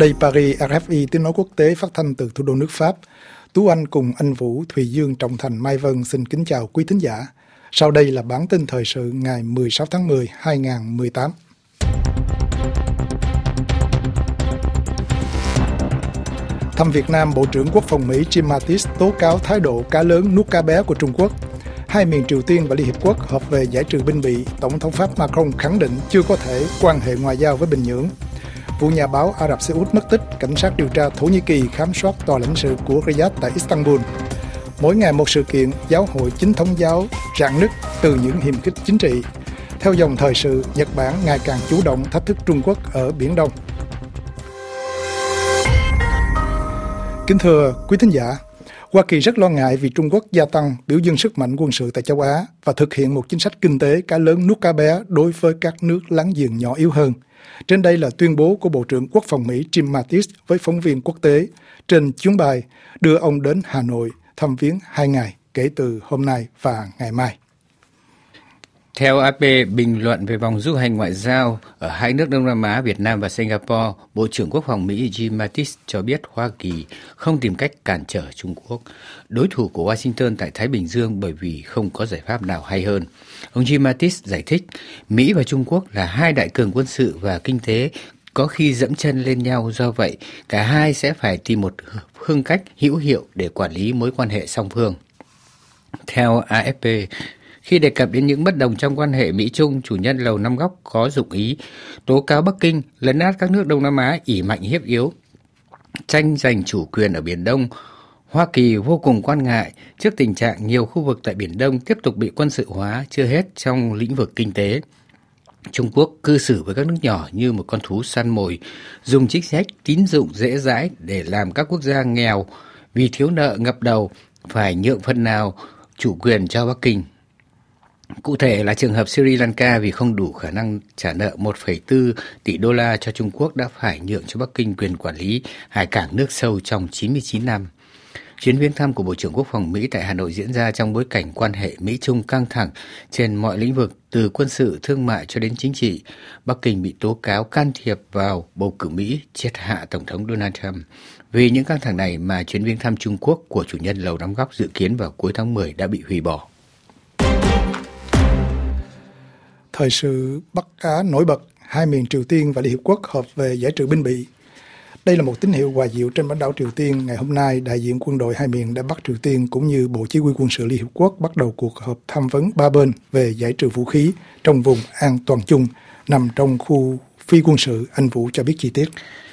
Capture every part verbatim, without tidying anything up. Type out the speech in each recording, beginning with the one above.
Đây Paris, rờ ép i tiếng nói quốc tế phát thanh từ thủ đô nước Pháp. Tú Anh cùng anh Vũ, Thùy Dương, Trọng Thành, Mai Vân xin kính chào quý thính giả. Sau đây là bản tin thời sự ngày mười sáu tháng mười, hai nghìn không trăm mười tám. Thăm Việt Nam, Bộ trưởng Quốc phòng Mỹ Jim Mattis tố cáo thái độ cá lớn nuốt cá bé của Trung Quốc. Hai miền Triều Tiên và Liên Hiệp Quốc họp về giải trừ binh bị. Tổng thống Pháp Macron khẳng định chưa có thể quan hệ ngoại giao với Bình Nhưỡng. Vụ nhà báo Ả Rập Xê Út mất tích, cảnh sát điều tra Thổ Nhĩ Kỳ khám soát tòa lãnh sự của Riyadh tại Istanbul. Mỗi ngày một sự kiện, giáo hội chính thống giáo rạn nứt từ những hiềm khích chính trị. Theo dòng thời sự, Nhật Bản ngày càng chủ động thách thức Trung Quốc ở Biển Đông. Kính thưa quý thính giả, Hoa Kỳ rất lo ngại vì Trung Quốc gia tăng biểu dương sức mạnh quân sự tại châu Á và thực hiện một chính sách kinh tế cá lớn nuốt cá bé đối với các nước láng giềng nhỏ yếu hơn. Trên đây là tuyên bố của Bộ trưởng Quốc phòng Mỹ Jim Mattis với phóng viên quốc tế trên chuyến bay đưa ông đến Hà Nội thăm viếng hai ngày kể từ hôm nay và ngày mai. Theo a pê bình luận về vòng du hành ngoại giao ở hai nước Đông Nam Á, Việt Nam và Singapore, Bộ trưởng Quốc phòng Mỹ Jim Mattis cho biết Hoa Kỳ không tìm cách cản trở Trung Quốc, đối thủ của Washington tại Thái Bình Dương, bởi vì không có giải pháp nào hay hơn. Ông Jim Mattis giải thích, Mỹ và Trung Quốc là hai đại cường quân sự và kinh tế, có khi dẫm chân lên nhau, do vậy cả hai sẽ phải tìm một phương cách hữu hiệu để quản lý mối quan hệ song phương. Theo a ép pê, khi đề cập đến những bất đồng trong quan hệ Mỹ-Trung, chủ nhân Lầu Năm Góc có dụng ý tố cáo Bắc Kinh lấn át các nước Đông Nam Á ỷ mạnh hiếp yếu, tranh giành chủ quyền ở Biển Đông. Hoa Kỳ vô cùng quan ngại trước tình trạng nhiều khu vực tại Biển Đông tiếp tục bị quân sự hóa, chưa hết trong lĩnh vực kinh tế. Trung Quốc cư xử với các nước nhỏ như một con thú săn mồi, dùng chính sách tín dụng dễ dãi để làm các quốc gia nghèo vì thiếu nợ ngập đầu phải nhượng phần nào chủ quyền cho Bắc Kinh. Cụ thể là trường hợp Sri Lanka vì không đủ khả năng trả nợ một phẩy bốn tỷ đô la cho Trung Quốc đã phải nhượng cho Bắc Kinh quyền quản lý hải cảng nước sâu trong chín mươi chín năm. Chuyến viếng thăm của Bộ trưởng Quốc phòng Mỹ tại Hà Nội diễn ra trong bối cảnh quan hệ Mỹ-Trung căng thẳng trên mọi lĩnh vực, từ quân sự, thương mại cho đến chính trị. Bắc Kinh bị tố cáo can thiệp vào bầu cử Mỹ, triệt hạ Tổng thống Donald Trump. Vì những căng thẳng này mà chuyến viếng thăm Trung Quốc của chủ nhân Lầu Năm Góc dự kiến vào cuối tháng mười đã bị hủy bỏ. Thời sự Bắc Á nổi bật, hai miền Triều Tiên và Liên Hiệp Quốc họp về giải trừ binh bị. Đây là một tín hiệu hòa dịu trên bán đảo Triều Tiên. Ngày hôm nay, đại diện quân đội hai miền đã bắt Triều Tiên cũng như Bộ Chỉ huy quân sự Liên Hiệp Quốc bắt đầu cuộc họp tham vấn ba bên về giải trừ vũ khí trong vùng an toàn chung nằm trong khu phi quân sự. Anh Vũ cho biết chi tiết.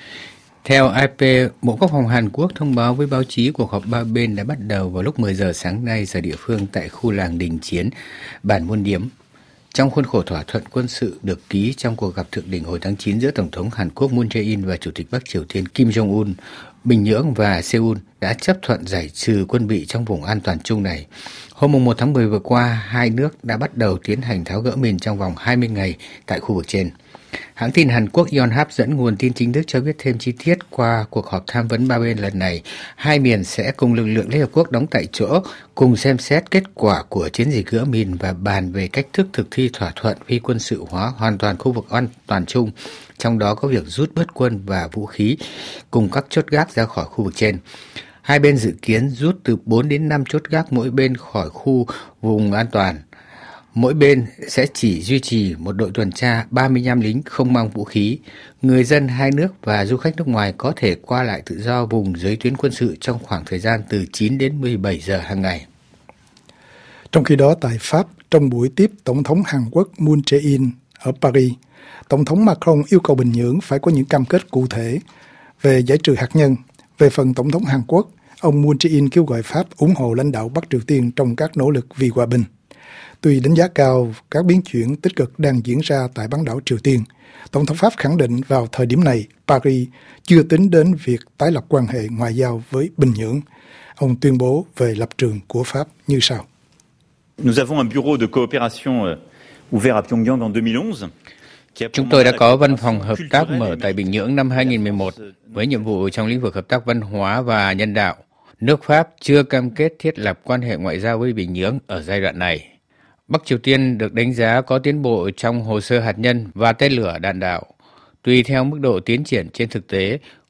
Theo a pê, Bộ Quốc phòng Hàn Quốc thông báo với báo chí cuộc họp ba bên đã bắt đầu vào lúc mười giờ sáng nay giờ địa phương tại khu làng đình chiến Bản Muôn Điếm. Trong khuôn khổ thỏa thuận quân sự được ký trong cuộc gặp thượng đỉnh hồi tháng chín giữa Tổng thống Hàn Quốc Moon Jae-in và Chủ tịch Bắc Triều Tiên Kim Jong-un, Bình Nhưỡng và Seoul đã chấp thuận giải trừ quân bị trong vùng an toàn chung này. Hôm một tháng mười vừa qua, hai nước đã bắt đầu tiến hành tháo gỡ mìn trong vòng hai mươi ngày tại khu vực trên. Hãng tin Hàn Quốc Yonhap dẫn nguồn tin chính thức cho biết thêm chi tiết qua cuộc họp tham vấn ba bên lần này. Hai miền sẽ cùng lực lượng Liên Hợp Quốc đóng tại chỗ, cùng xem xét kết quả của chiến dịch gỡ mìn và bàn về cách thức thực thi thỏa thuận phi quân sự hóa hoàn toàn khu vực an toàn chung, trong đó có việc rút bớt quân và vũ khí cùng các chốt gác ra khỏi khu vực trên. Hai bên dự kiến rút từ bốn đến năm chốt gác mỗi bên khỏi khu vùng an toàn. Mỗi bên sẽ chỉ duy trì một đội tuần tra ba mươi lăm lính không mang vũ khí. Người dân hai nước và du khách nước ngoài có thể qua lại tự do vùng giới tuyến quân sự trong khoảng thời gian từ chín đến mười bảy giờ hàng ngày. Trong khi đó tại Pháp, trong buổi tiếp Tổng thống Hàn Quốc Moon Jae-in ở Paris, Tổng thống Macron yêu cầu Bình Nhưỡng phải có những cam kết cụ thể về giải trừ hạt nhân. Về phần Tổng thống Hàn Quốc, ông Moon Jae-in kêu gọi Pháp ủng hộ lãnh đạo Bắc Triều Tiên trong các nỗ lực vì hòa bình. Tuy đánh giá cao các biến chuyển tích cực đang diễn ra tại bán đảo Triều Tiên, Tổng thống Pháp khẳng định vào thời điểm này, Paris chưa tính đến việc tái lập quan hệ ngoại giao với Bình Nhưỡng. Ông tuyên bố về lập trường của Pháp như sau. Nous avons un bureau de coopération ouvert à Pyongyang en deux mille onze. Chúng tôi đã có văn phòng hợp tác mở tại Bình Nhưỡng năm hai nghìn không trăm mười một với nhiệm vụ trong lĩnh vực hợp tác văn hóa và nhân đạo. Nước Pháp chưa cam kết thiết lập quan hệ ngoại giao với Bình Nhưỡng ở giai đoạn này. Bắc Triều Tiên được đánh giá có tiến bộ trong hồ sơ hạt nhân và tên lửa đạn đạo. Tùy theo mức độ tiến triển trên thực tế,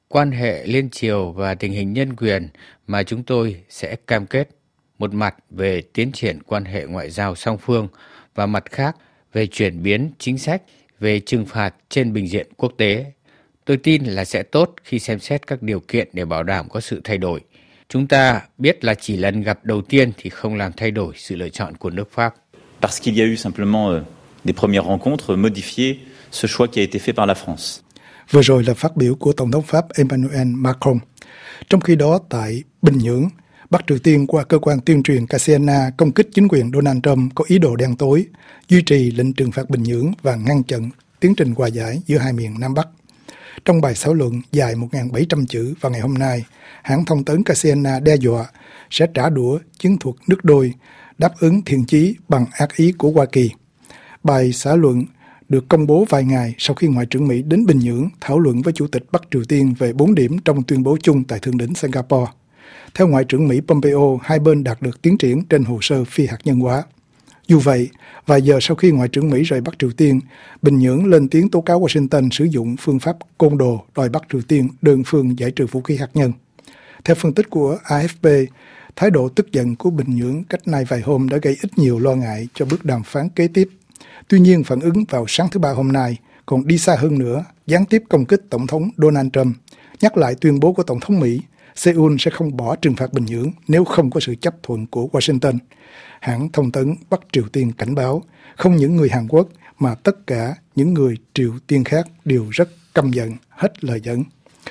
quan hệ liên triều và tình hình nhân quyền mà chúng tôi sẽ cam kết, một mặt về tiến triển quan hệ ngoại giao song phương và mặt khác về chuyển biến chính sách về trừng phạt trên bình diện quốc tế. Tôi tin là sẽ tốt khi xem xét các điều kiện để bảo đảm có sự thay đổi. Chúng ta biết là chỉ lần gặp đầu tiên thì không làm thay đổi sự lựa chọn của nước Pháp. Parce qu'il y a eu simplement euh, des premières rencontres modifier ce choix qui a été fait par la France. Vừa rồi là phát biểu của Tổng thống Pháp Emmanuel Macron. Trong khi đó, tại Bình Nhưỡng, Bắc Triều Tiên qua cơ quan tuyên truyền ca xê en a công kích chính quyền Donald Trump có ý đồ đen tối, duy trì lệnh trừng phạt Bình Nhưỡng và ngăn chặn tiến trình hòa giải giữa hai miền Nam Bắc. Trong bài thảo luận dài một nghìn bảy trăm chữ vào ngày hôm nay, hãng thông tấn ca xê en a đe dọa sẽ trả đũa chiến thuật nước đôi, đáp ứng thiện chí bằng ác ý của Hoa Kỳ. Bài xã luận được công bố vài ngày sau khi Ngoại trưởng Mỹ đến Bình Nhưỡng thảo luận với Chủ tịch Bắc Triều Tiên về bốn điểm trong tuyên bố chung tại Thượng đỉnh Singapore. Theo Ngoại trưởng Mỹ Pompeo, hai bên đạt được tiến triển trên hồ sơ phi hạt nhân hóa. Dù vậy, vài giờ sau khi Ngoại trưởng Mỹ rời Bắc Triều Tiên, Bình Nhưỡng lên tiếng tố cáo Washington sử dụng phương pháp côn đồ đòi Bắc Triều Tiên đơn phương giải trừ vũ khí hạt nhân. Theo phân tích của a ép pê, thái độ tức giận của Bình Nhưỡng cách nay vài hôm đã gây ít nhiều lo ngại cho bước đàm phán kế tiếp. Tuy nhiên, phản ứng vào sáng thứ Ba hôm nay còn đi xa hơn nữa, gián tiếp công kích Tổng thống Donald Trump, nhắc lại tuyên bố của Tổng thống Mỹ, Seoul sẽ không bỏ trừng phạt Bình Nhưỡng nếu không có sự chấp thuận của Washington. Hãng thông tấn Bắc Triều Tiên cảnh báo, không những người Hàn Quốc mà tất cả những người Triều Tiên khác đều rất căm giận, hết lời dẫn.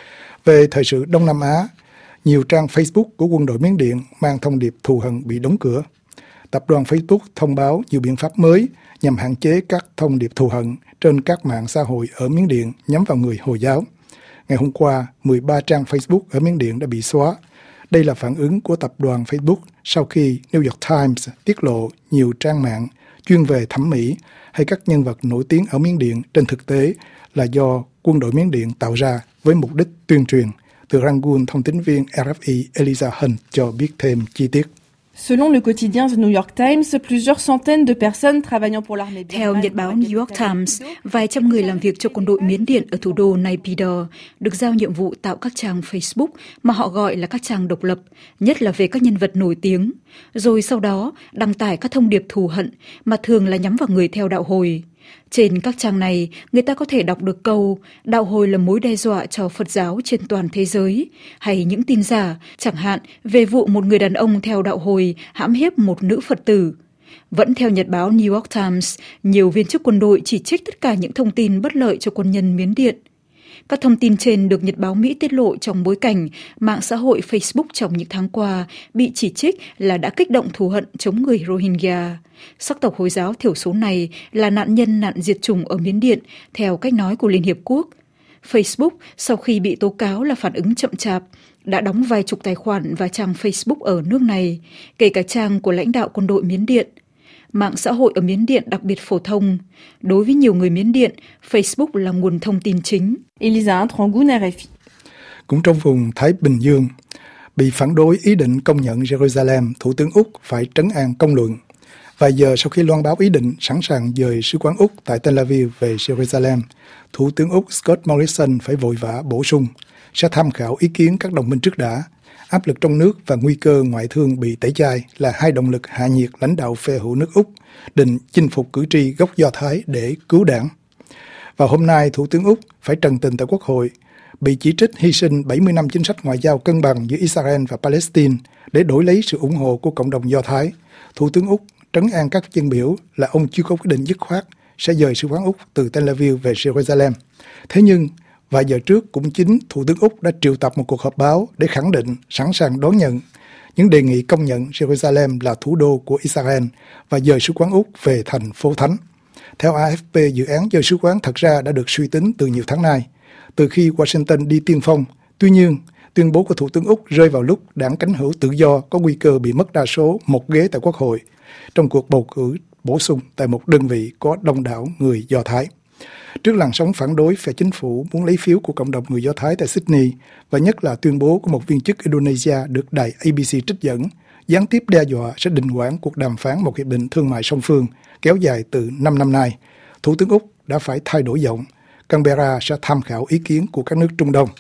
Về thời sự Đông Nam Á, nhiều trang Facebook của quân đội Miến Điện mang thông điệp thù hận bị đóng cửa. Tập đoàn Facebook thông báo nhiều biện pháp mới nhằm hạn chế các thông điệp thù hận trên các mạng xã hội ở Miến Điện nhắm vào người Hồi giáo. Ngày hôm qua, mười ba trang Facebook ở Miến Điện đã bị xóa. Đây là phản ứng của tập đoàn Facebook sau khi New York Times tiết lộ nhiều trang mạng chuyên về thẩm mỹ hay các nhân vật nổi tiếng ở Miến Điện trên thực tế là do quân đội Miến Điện tạo ra với mục đích tuyên truyền. Từ Rangoon, thông tín viên rờ ép i Eliza Hunt cho biết thêm chi tiết. Selon le quotidien The New York Times, plusieurs centaines de personnes travaillant pour l'armée. Theo nhật báo New York Times, vài trăm người làm việc cho quân đội Miến Điện ở thủ đô Naypyidaw được giao nhiệm vụ tạo các trang Facebook mà họ gọi là các trang độc lập, nhất là về các nhân vật nổi tiếng, rồi sau đó đăng tải các thông điệp thù hận mà thường là nhắm vào người theo đạo Hồi. Trên các trang này, người ta có thể đọc được câu đạo Hồi là mối đe dọa cho Phật giáo trên toàn thế giới, hay những tin giả, chẳng hạn về vụ một người đàn ông theo đạo Hồi hãm hiếp một nữ Phật tử. Vẫn theo nhật báo New York Times, nhiều viên chức quân đội chỉ trích tất cả những thông tin bất lợi cho quân nhân Miến Điện. Các thông tin trên được nhật báo Mỹ tiết lộ trong bối cảnh mạng xã hội Facebook trong những tháng qua bị chỉ trích là đã kích động thù hận chống người Rohingya. Sắc tộc Hồi giáo thiểu số này là nạn nhân nạn diệt chủng ở Miến Điện, theo cách nói của Liên Hiệp Quốc. Facebook, sau khi bị tố cáo là phản ứng chậm chạp, đã đóng vài chục tài khoản và trang Facebook ở nước này, kể cả trang của lãnh đạo quân đội Miến Điện. Mạng xã hội ở Miến Điện đặc biệt phổ thông. Đối với nhiều người Miến Điện, Facebook là nguồn thông tin chính. Eliza Hunt, Rangoon, rờ ép i. Cũng trong vùng Thái Bình Dương, bị phản đối ý định công nhận Jerusalem, Thủ tướng Úc phải trấn an công luận. Vài giờ sau khi loan báo ý định sẵn sàng dời sứ quán Úc tại Tel Aviv về Jerusalem, Thủ tướng Úc Scott Morrison phải vội vã bổ sung, sẽ tham khảo ý kiến các đồng minh trước đã. Áp lực trong nước và nguy cơ ngoại thương bị tẩy chay là hai động lực hạ nhiệt lãnh đạo phe hữu nước Úc định chinh phục cử tri gốc Do Thái để cứu đảng. Vào hôm nay, Thủ tướng Úc phải trần tình tại Quốc hội, bị chỉ trích hy sinh bảy mươi năm chính sách ngoại giao cân bằng giữa Israel và Palestine để đổi lấy sự ủng hộ của cộng đồng Do Thái. Thủ tướng Úc trấn an các dân biểu là ông chưa có quyết định dứt khoát sẽ dời sứ quán Úc từ Tel Aviv về Jerusalem. Thế nhưng, vài giờ trước cũng chính Thủ tướng Úc đã triệu tập một cuộc họp báo để khẳng định sẵn sàng đón nhận những đề nghị công nhận Jerusalem là thủ đô của Israel và dời sứ quán Úc về thành phố Thánh. Theo a ép pê, dự án dời sứ quán thật ra đã được suy tính từ nhiều tháng nay, từ khi Washington đi tiên phong. Tuy nhiên, tuyên bố của Thủ tướng Úc rơi vào lúc đảng cánh hữu tự do có nguy cơ bị mất đa số một ghế tại Quốc hội trong cuộc bầu cử bổ sung tại một đơn vị có đông đảo người Do Thái. Trước làn sóng phản đối, phe chính phủ muốn lấy phiếu của cộng đồng người Do Thái tại Sydney và nhất là tuyên bố của một viên chức Indonesia được đài a bê xê trích dẫn, gián tiếp đe dọa sẽ đình hoãn cuộc đàm phán một hiệp định thương mại song phương kéo dài từ năm năm nay. Thủ tướng Úc đã phải thay đổi giọng, Canberra sẽ tham khảo ý kiến của các nước Trung Đông.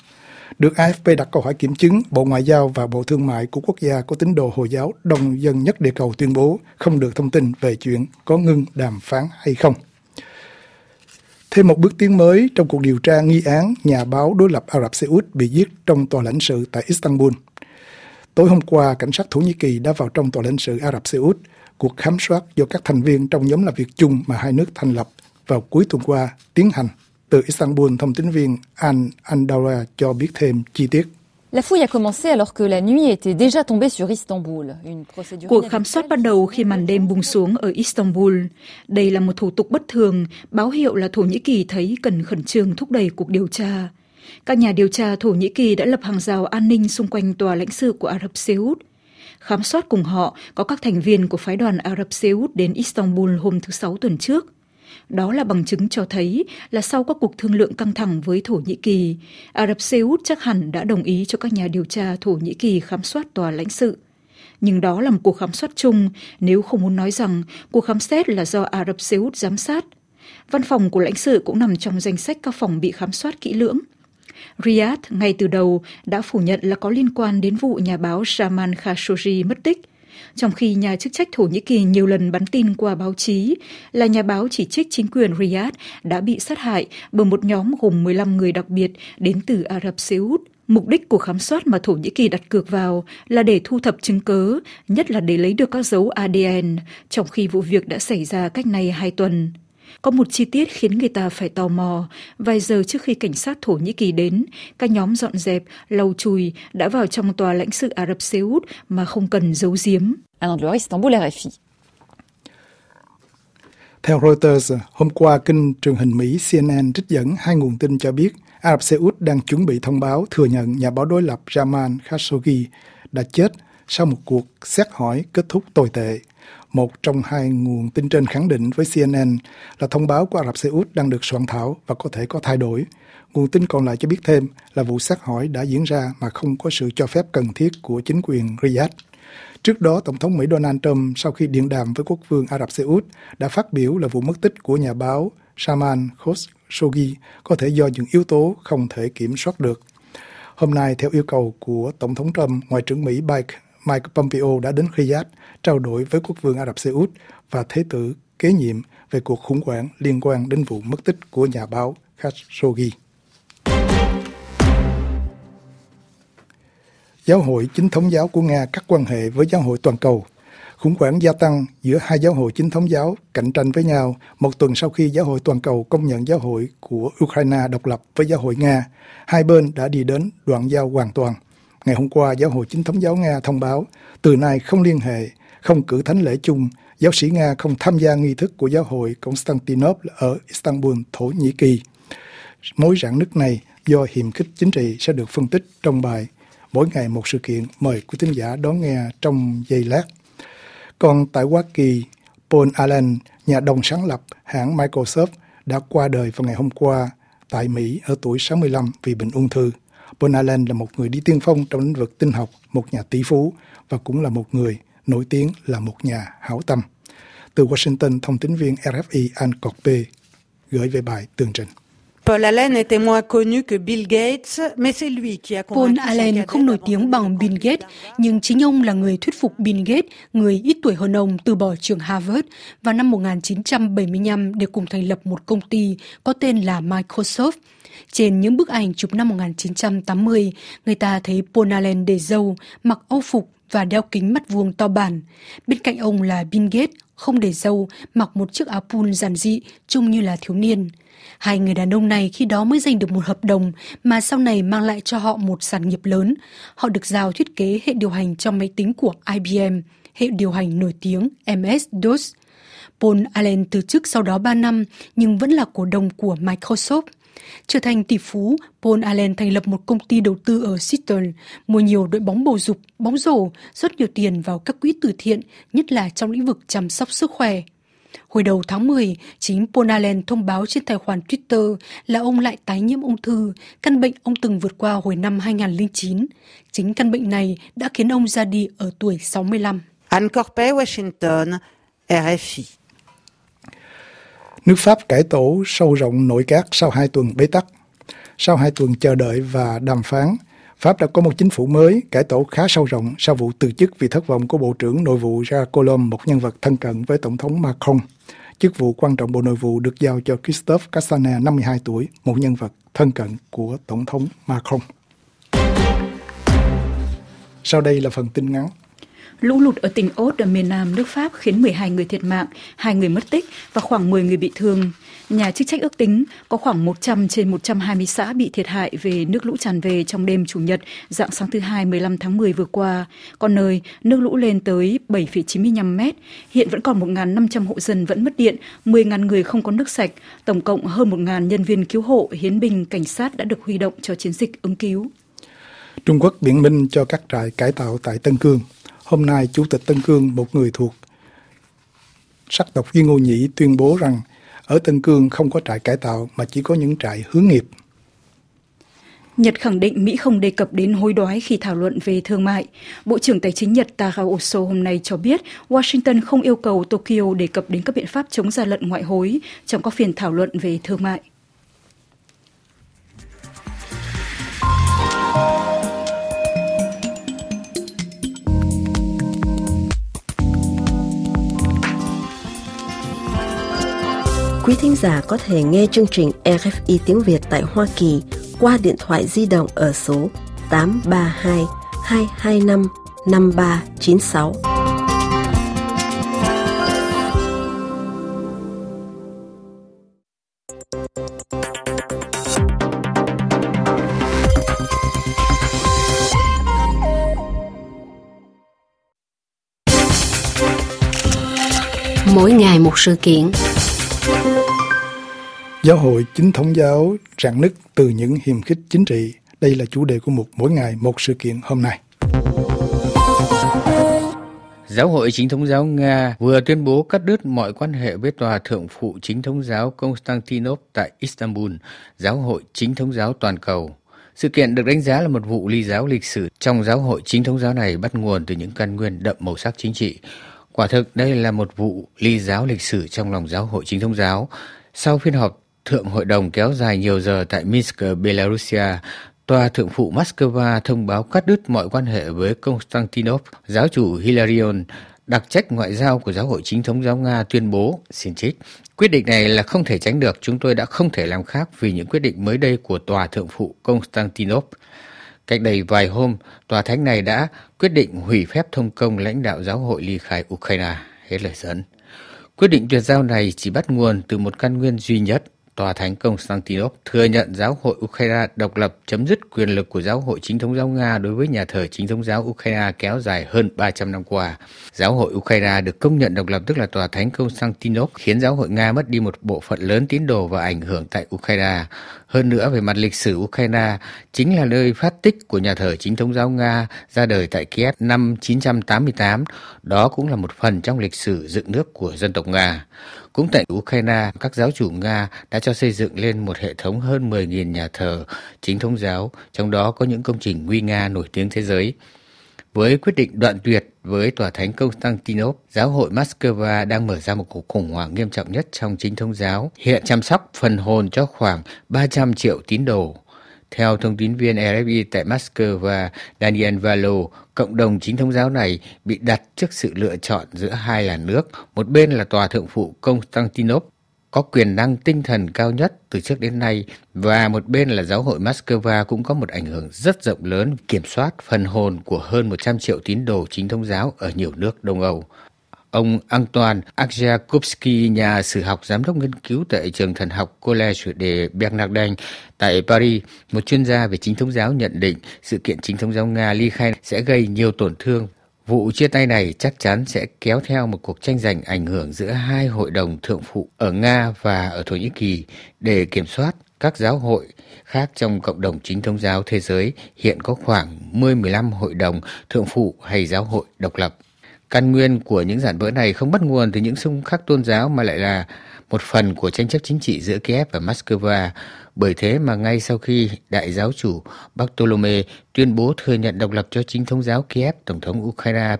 Được a ép pê đặt câu hỏi kiểm chứng, Bộ Ngoại giao và Bộ Thương mại của quốc gia có tín đồ Hồi giáo đông dân nhất địa cầu tuyên bố không được thông tin về chuyện có ngưng đàm phán hay không. Thêm một bước tiến mới trong cuộc điều tra nghi án nhà báo đối lập Ả Rập Xê Út bị giết trong tòa lãnh sự tại Istanbul. Tối hôm qua, cảnh sát Thổ Nhĩ Kỳ đã vào trong tòa lãnh sự Ả Rập Xê Út. Cuộc khám soát do các thành viên trong nhóm làm việc chung mà hai nước thành lập vào cuối tuần qua tiến hành. Từ Istanbul, thông tín viên An Andaura cho biết thêm chi tiết. La fouille a commencé alors que la nuit était déjà tombée sur Istanbul. Une procédure. Cuộc khám soát bắt đầu khi màn đêm buông xuống ở Istanbul. Đây là một thủ tục bất thường, báo hiệu là Thổ Nhĩ Kỳ thấy cần khẩn trương thúc đẩy cuộc điều tra. Các nhà điều tra Thổ Nhĩ Kỳ đã lập hàng rào an ninh xung quanh tòa lãnh sự của Ả Rập Xê Út. Khám soát cùng họ có các thành viên của phái đoàn Ả Rập Xê Út đến Istanbul hôm thứ Sáu tuần trước. Đó là bằng chứng cho thấy là sau các cuộc thương lượng căng thẳng với Thổ Nhĩ Kỳ, Ả Rập Xê Út chắc hẳn đã đồng ý cho các nhà điều tra Thổ Nhĩ Kỳ khám soát tòa lãnh sự. Nhưng đó là một cuộc khám soát chung, nếu không muốn nói rằng cuộc khám xét là do Ả Rập Xê Út giám sát. Văn phòng của lãnh sự cũng nằm trong danh sách các phòng bị khám soát kỹ lưỡng. Riyadh ngay từ đầu đã phủ nhận là có liên quan đến vụ nhà báo Jamal Khashoggi mất tích, trong khi nhà chức trách Thổ Nhĩ Kỳ nhiều lần bắn tin qua báo chí là nhà báo chỉ trích chính quyền Riyadh đã bị sát hại bởi một nhóm gồm mười lăm người đặc biệt đến từ Ả Rập Xê Út. Mục đích của khám soát mà Thổ Nhĩ Kỳ đặt cược vào là để thu thập chứng cứ, nhất là để lấy được các dấu a đê en, trong khi vụ việc đã xảy ra cách nay hai tuần. Có một chi tiết khiến người ta phải tò mò. Vài giờ trước khi cảnh sát Thổ Nhĩ Kỳ đến, các nhóm dọn dẹp, lau chùi đã vào trong tòa lãnh sự Ả Rập Xê Út mà không cần giấu giếm. Istanbul, rờ ép i. Theo Reuters, hôm qua kênh truyền hình Mỹ xê en en trích dẫn hai nguồn tin cho biết Ả Rập Xê Út đang chuẩn bị thông báo thừa nhận nhà báo đối lập Jamal Khashoggi đã chết sau một cuộc xét hỏi kết thúc tồi tệ. Một trong hai nguồn tin trên khẳng định với xê en en là thông báo của Ả Rập Xê Út đang được soạn thảo và có thể có thay đổi. Nguồn tin còn lại cho biết thêm là vụ xét hỏi đã diễn ra mà không có sự cho phép cần thiết của chính quyền Riyadh. Trước đó, Tổng thống Mỹ Donald Trump sau khi điện đàm với quốc vương Ả Rập Xê Út đã phát biểu là vụ mất tích của nhà báo Jamal Khashoggi có thể do những yếu tố không thể kiểm soát được. Hôm nay, theo yêu cầu của Tổng thống Trump, Ngoại trưởng Mỹ Mike, Mike Pompeo đã đến Riyadh trao đổi với quốc vương Ả Rập Xê Út và thế tử kế nhiệm về cuộc khủng hoảng liên quan đến vụ mất tích của nhà báo Khashoggi. Giáo hội Chính thống giáo của Nga cắt quan hệ với giáo hội toàn cầu. Khủng hoảng gia tăng giữa hai giáo hội chính thống giáo cạnh tranh với nhau một tuần sau khi giáo hội toàn cầu công nhận giáo hội của Ukraine độc lập với giáo hội Nga. Hai bên đã đi đến đoạn giao hoàn toàn. Ngày hôm qua, giáo hội Chính thống giáo Nga thông báo từ nay không liên hệ, không cử thánh lễ chung, giáo sĩ Nga không tham gia nghi thức của giáo hội Constantinople ở Istanbul, Thổ Nhĩ Kỳ. Mối rạn nứt này do hiềm khích chính trị sẽ được phân tích trong bài Mỗi ngày một sự kiện, mời quý thính giả đón nghe trong giây lát. Còn tại Hoa Kỳ, Paul Allen, nhà đồng sáng lập hãng Microsoft, đã qua đời vào ngày hôm qua tại Mỹ ở tuổi sáu mươi lăm vì bệnh ung thư. Paul Allen là một người đi tiên phong trong lĩnh vực tin học, một nhà tỷ phú và cũng là một người nổi tiếng là một nhà hảo tâm. Từ Washington, thông tín viên rờ ép i Anne Corpé gửi về bài tường trình. Paul Allen était moins connu que Bill Gates, mais c'est lui qui a Paul Allen không nổi tiếng bằng Bill Gates, nhưng chính ông là người thuyết phục Bill Gates, người ít tuổi hơn ông, từ bỏ trường Harvard vào năm một nghìn chín trăm bảy mươi lăm để cùng thành lập một công ty có tên là Microsoft. Trên những bức ảnh chụp năm một nghìn chín trăm tám mươi, người ta thấy Paul Allen để râu, mặc âu phục và đeo kính mắt vuông to bản. Bên cạnh ông là Bill Gates, không để râu, mặc một chiếc áo pun giản dị, trông như là thiếu niên. Hai người đàn ông này khi đó mới giành được một hợp đồng mà sau này mang lại cho họ một sản nghiệp lớn. Họ được giao thiết kế hệ điều hành trong máy tính của I B M, hệ điều hành nổi tiếng em ét DOS. Paul Allen từ chức sau đó ba năm nhưng vẫn là cổ đông của Microsoft. Trở thành tỷ phú, Paul Allen thành lập một công ty đầu tư ở Seattle, mua nhiều đội bóng bầu dục, bóng rổ, rót nhiều tiền vào các quỹ từ thiện, nhất là trong lĩnh vực chăm sóc sức khỏe. Hồi đầu tháng mười, chính Paul Allen thông báo trên tài khoản Twitter là ông lại tái nhiễm ung thư, căn bệnh ông từng vượt qua hồi năm hai nghìn lẻ chín. Chính căn bệnh này đã khiến ông ra đi ở tuổi sáu mươi lăm. Anne Corpé, Washington, rờ ép i. Nước Pháp cải tổ sâu rộng nội các sau hai tuần bế tắc. Sau hai tuần chờ đợi và đàm phán, Pháp đã có một chính phủ mới, cải tổ khá sâu rộng sau vụ từ chức vì thất vọng của Bộ trưởng Nội vụ Jacques Collomb, một nhân vật thân cận với Tổng thống Macron. Chức vụ quan trọng Bộ Nội vụ được giao cho Christophe Castaner, năm mươi hai tuổi, một nhân vật thân cận của Tổng thống Macron. Sau đây là phần tin ngắn. Lũ lụt ở tỉnh Aude ở miền nam nước Pháp khiến mười hai người thiệt mạng, hai người mất tích và khoảng mười người bị thương. Nhà chức trách ước tính có khoảng một trăm trên một trăm hai mươi xã bị thiệt hại về nước lũ tràn về trong đêm Chủ nhật, rạng sáng thứ Hai mười lăm tháng mười vừa qua. Có nơi nước lũ lên tới bảy phẩy chín mươi lăm mét. Hiện vẫn còn một nghìn năm trăm hộ dân vẫn mất điện, mười nghìn người không có nước sạch. Tổng cộng hơn một nghìn nhân viên cứu hộ, hiến binh, cảnh sát đã được huy động cho chiến dịch ứng cứu. Trung Quốc biện minh cho các trại cải tạo tại Tân Cương. Hôm nay, Chủ tịch Tân Cương, một người thuộc sắc tộc Duy Ngô Nhĩ, tuyên bố rằng ở Tân Cương không có trại cải tạo mà chỉ có những trại hướng nghiệp. Nhật khẳng định Mỹ không đề cập đến hối đoái khi thảo luận về thương mại. Bộ trưởng Tài chính Nhật Taro Oso hôm nay cho biết Washington không yêu cầu Tokyo đề cập đến các biện pháp chống gian lận ngoại hối trong các phiên thảo luận về thương mại. Quý thính giả có thể nghe chương trình rờ ép i tiếng Việt tại Hoa Kỳ qua điện thoại di động ở số tám ba hai, hai hai năm, năm ba chín sáu. Mỗi ngày một sự kiện. Giáo hội Chính thống giáo rạn nứt từ những hiềm khích chính trị. Đây là chủ đề của mục Mỗi ngày một sự kiện hôm nay. Giáo hội Chính thống giáo Nga vừa tuyên bố cắt đứt mọi quan hệ với Tòa Thượng phụ Chính thống giáo Constantinople tại Istanbul, Giáo hội Chính thống giáo toàn cầu. Sự kiện được đánh giá là một vụ ly giáo lịch sử trong giáo hội Chính thống giáo này bắt nguồn từ những căn nguyên đậm màu sắc chính trị. Quả thực đây là một vụ ly giáo lịch sử trong lòng giáo hội Chính thống giáo. Sau phiên họp Thượng hội đồng kéo dài nhiều giờ tại Minsk, Belarusia, Tòa Thượng phụ Moscow thông báo cắt đứt mọi quan hệ với Constantinople. Giáo chủ Hilarion, đặc trách ngoại giao của Giáo hội Chính thống giáo Nga, tuyên bố, xin trích, quyết định này là không thể tránh được, chúng tôi đã không thể làm khác vì những quyết định mới đây của Tòa Thượng phụ Constantinople. Cách đây vài hôm, Tòa Thánh này đã quyết định hủy phép thông công lãnh đạo giáo hội ly khai Ukraine. Hết lời dẫn. Quyết định tuyệt giao này chỉ bắt nguồn từ một căn nguyên duy nhất. Tòa Thánh Constantinople thừa nhận giáo hội Ukraine độc lập, chấm dứt quyền lực của giáo hội Chính thống giáo Nga đối với nhà thờ Chính thống giáo Ukraine kéo dài hơn ba trăm năm qua. Giáo hội Ukraine được công nhận độc lập, tức là Tòa Thánh Constantinople, khiến giáo hội Nga mất đi một bộ phận lớn tín đồ và ảnh hưởng tại Ukraine. Hơn nữa, về mặt lịch sử, Ukraine chính là nơi phát tích của nhà thờ Chính thống giáo Nga ra đời tại Kiev năm chín trăm tám mươi tám. Đó cũng là một phần trong lịch sử dựng nước của dân tộc Nga. Cũng tại Ukraine, các giáo chủ Nga đã cho xây dựng lên một hệ thống hơn mười nghìn nhà thờ Chính thống giáo, trong đó có những công trình nguy nga nổi tiếng thế giới. Với quyết định đoạn tuyệt với Tòa Thánh Constantinople, giáo hội Moscow đang mở ra một cuộc khủng hoảng nghiêm trọng nhất trong Chính thống giáo, hiện chăm sóc phần hồn cho khoảng ba trăm triệu tín đồ. Theo thông tin viên rờ ép i tại Moscow, Daniel Valo, cộng đồng Chính thống giáo này bị đặt trước sự lựa chọn giữa hai làn nước. Một bên là Tòa Thượng phụ Constantinople, có quyền năng tinh thần cao nhất từ trước đến nay, và một bên là giáo hội Moscow cũng có một ảnh hưởng rất rộng lớn, kiểm soát phần hồn của hơn một trăm triệu tín đồ Chính thống giáo ở nhiều nước Đông Âu. Ông Antoine Aksakowski, nhà sử học giám đốc nghiên cứu tại trường thần học Collège de Bernardin tại Paris, một chuyên gia về Chính thống giáo, nhận định sự kiện Chính thống giáo Nga ly khai sẽ gây nhiều tổn thương. Vụ chia tay này chắc chắn sẽ kéo theo một cuộc tranh giành ảnh hưởng giữa hai hội đồng thượng phụ ở Nga và ở Thổ Nhĩ Kỳ để kiểm soát các giáo hội khác trong cộng đồng Chính thống giáo thế giới. Hiện có khoảng mười đến mười lăm hội đồng thượng phụ hay giáo hội độc lập. Căn nguyên của những rạn vỡ này không bắt nguồn từ những xung khắc tôn giáo mà lại là một phần của tranh chấp chính trị giữa Kiev và Moscow. Bởi thế mà ngay sau khi đại giáo chủ Bartolome tuyên bố thừa nhận độc lập cho Chính thống giáo Kiev, Tổng thống Ukraine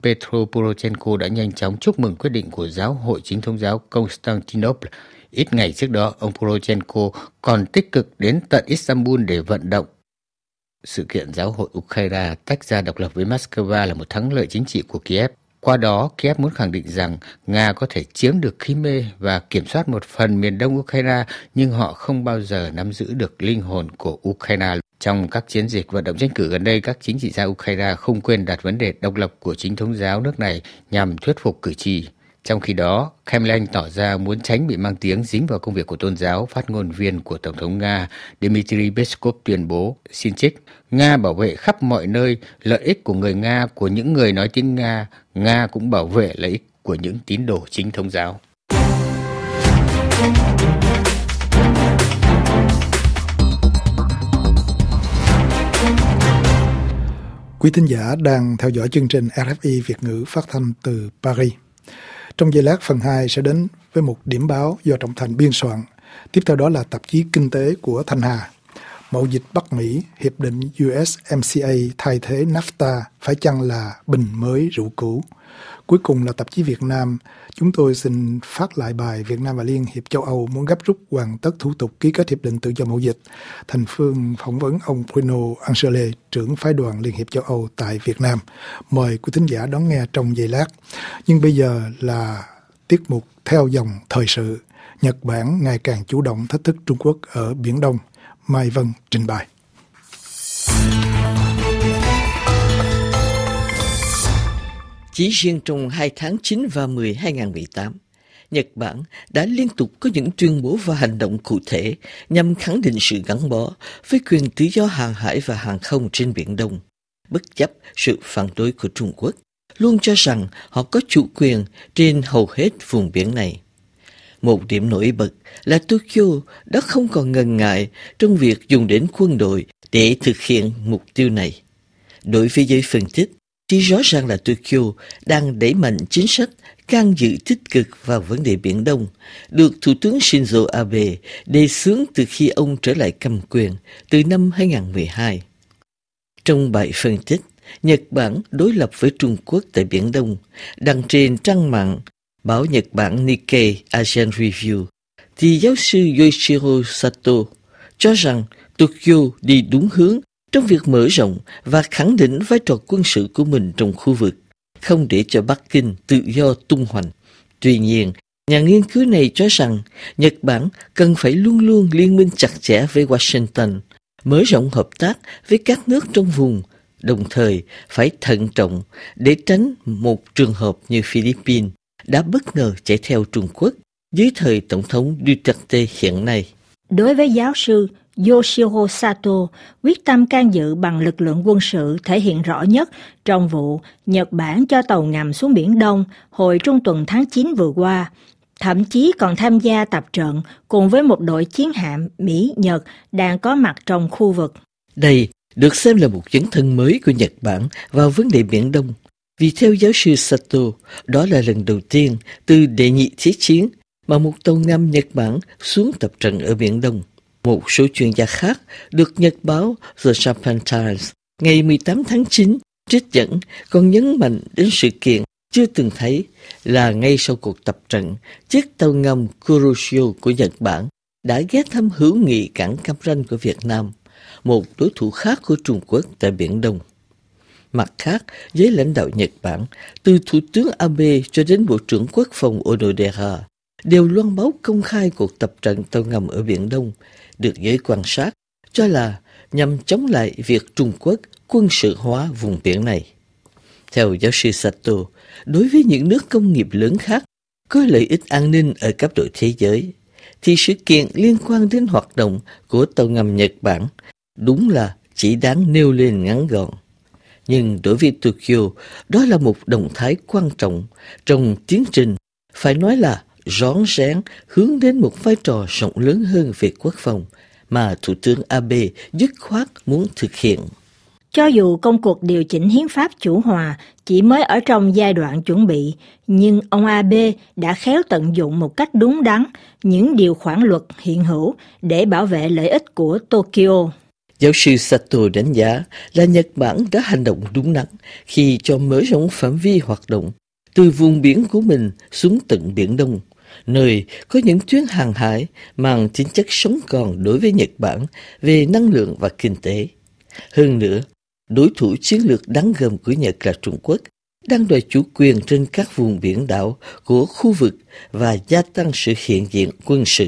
Petro Poroshenko đã nhanh chóng chúc mừng quyết định của Giáo hội Chính thống giáo Constantinople. Ít ngày trước đó, ông Poroshenko còn tích cực đến tận Istanbul để vận động. Sự kiện Giáo hội Ukraine tách ra độc lập với Moscow là một thắng lợi chính trị của Kiev. Qua đó, Kiev muốn khẳng định rằng Nga có thể chiếm được Crimea và kiểm soát một phần miền đông Ukraine, nhưng họ không bao giờ nắm giữ được linh hồn của Ukraine. Trong các chiến dịch vận động tranh cử gần đây, các chính trị gia Ukraine không quên đặt vấn đề độc lập của chính thống giáo nước này nhằm thuyết phục cử tri. Trong khi đó, Kremlin tỏ ra muốn tránh bị mang tiếng dính vào công việc của tôn giáo. Phát ngôn viên của Tổng thống Nga Dmitry Peskov tuyên bố, xin trích, Nga bảo vệ khắp mọi nơi lợi ích của người Nga, của những người nói tiếng Nga. Nga cũng bảo vệ lợi ích của những tín đồ chính thống giáo. Quý thính giả đang theo dõi chương trình rờ ép i Việt ngữ phát thanh từ Paris. Trong giây lát, phần hai sẽ đến với một điểm báo do Trọng Thành biên soạn. Tiếp theo đó là tạp chí Kinh tế của Thanh Hà. Mậu dịch Bắc Mỹ, hiệp định u ét em xê a thay thế NAFTA phải chăng là bình mới rượu cũ? Cuối cùng là tạp chí Việt Nam. Chúng tôi xin phát lại bài Việt Nam và Liên hiệp châu Âu muốn gấp rút hoàn tất thủ tục ký kết hiệp định tự do mậu dịch. Thành Phương phỏng vấn ông Bruno Angele, trưởng phái đoàn Liên hiệp châu Âu tại Việt Nam. Mời quý thính giả đón nghe trong giây lát. Nhưng bây giờ là tiết mục theo dòng thời sự. Nhật Bản ngày càng chủ động thách thức Trung Quốc ở Biển Đông. Mai Vân trình bày. Chỉ riêng trong hai tháng chín và mười hai nghìn không trăm mười tám, Nhật Bản đã liên tục có những tuyên bố và hành động cụ thể nhằm khẳng định sự gắn bó với quyền tự do hàng hải và hàng không trên Biển Đông, bất chấp sự phản đối của Trung Quốc, luôn cho rằng họ có chủ quyền trên hầu hết vùng biển này. Một điểm nổi bật là Tokyo đã không còn ngần ngại trong việc dùng đến quân đội để thực hiện mục tiêu này. Đối với giới phân tích, thì rõ ràng là Tokyo đang đẩy mạnh chính sách can dự tích cực vào vấn đề Biển Đông, được Thủ tướng Shinzo Abe đề xướng từ khi ông trở lại cầm quyền từ năm hai nghìn không trăm mười hai. Trong bài phân tích, Nhật Bản đối lập với Trung Quốc tại Biển Đông, đăng trên trang mạng báo Nhật Bản Nikkei Asian Review, thì giáo sư Yoshiro Sato cho rằng Tokyo đi đúng hướng trong việc mở rộng và khẳng định vai trò quân sự của mình trong khu vực, không để cho Bắc Kinh tự do tung hoành. Tuy nhiên, nhà nghiên cứu này cho rằng Nhật Bản cần phải luôn luôn liên minh chặt chẽ với Washington, mở rộng hợp tác với các nước trong vùng, đồng thời phải thận trọng để tránh một trường hợp như Philippines đã bất ngờ chạy theo Trung Quốc dưới thời Tổng thống Duterte hiện nay. Đối với giáo sư Yoshiro Sato, quyết tâm can dự bằng lực lượng quân sự thể hiện rõ nhất trong vụ Nhật Bản cho tàu ngầm xuống Biển Đông hồi trung tuần tháng chín vừa qua, thậm chí còn tham gia tập trận cùng với một đội chiến hạm Mỹ-Nhật đang có mặt trong khu vực. Đây được xem là một dấn thân mới của Nhật Bản vào vấn đề Biển Đông, vì theo giáo sư Sato, đó là lần đầu tiên từ đệ nhị thế chiến mà một tàu ngầm Nhật Bản xuống tập trận ở Biển Đông. Một số chuyên gia khác được nhật báo The Japan Times ngày mười tám tháng chín trích dẫn còn nhấn mạnh đến sự kiện chưa từng thấy là ngay sau cuộc tập trận, chiếc tàu ngầm Kuroshio của Nhật Bản đã ghé thăm hữu nghị cảng Cam Ranh của Việt Nam, một đối thủ khác của Trung Quốc tại Biển Đông. Mặt khác, giới lãnh đạo Nhật Bản, từ Thủ tướng Abe cho đến Bộ trưởng Quốc phòng Onodera, đều loan báo công khai cuộc tập trận tàu ngầm ở Biển Đông, được giới quan sát cho là nhằm chống lại việc Trung Quốc quân sự hóa vùng biển này. Theo giáo sư Sato, đối với những nước công nghiệp lớn khác có lợi ích an ninh ở cấp độ thế giới, thì sự kiện liên quan đến hoạt động của tàu ngầm Nhật Bản đúng là chỉ đáng nêu lên ngắn gọn. Nhưng đối với Tokyo, đó là một động thái quan trọng trong tiến trình, phải nói là rón rén hướng đến một vai trò rộng lớn hơn về quốc phòng mà Thủ tướng Abe dứt khoát muốn thực hiện. Cho dù công cuộc điều chỉnh hiến pháp chủ hòa chỉ mới ở trong giai đoạn chuẩn bị, nhưng ông Abe đã khéo tận dụng một cách đúng đắn những điều khoản luật hiện hữu để bảo vệ lợi ích của Tokyo. Giáo sư Sato đánh giá là Nhật Bản đã hành động đúng đắn khi cho mở rộng phạm vi hoạt động từ vùng biển của mình xuống tận Biển Đông, nơi có những tuyến hàng hải mang tính chất sống còn đối với Nhật Bản về năng lượng và kinh tế. Hơn nữa, đối thủ chiến lược đáng gờm của Nhật là Trung Quốc đang đòi chủ quyền trên các vùng biển đảo của khu vực và gia tăng sự hiện diện quân sự.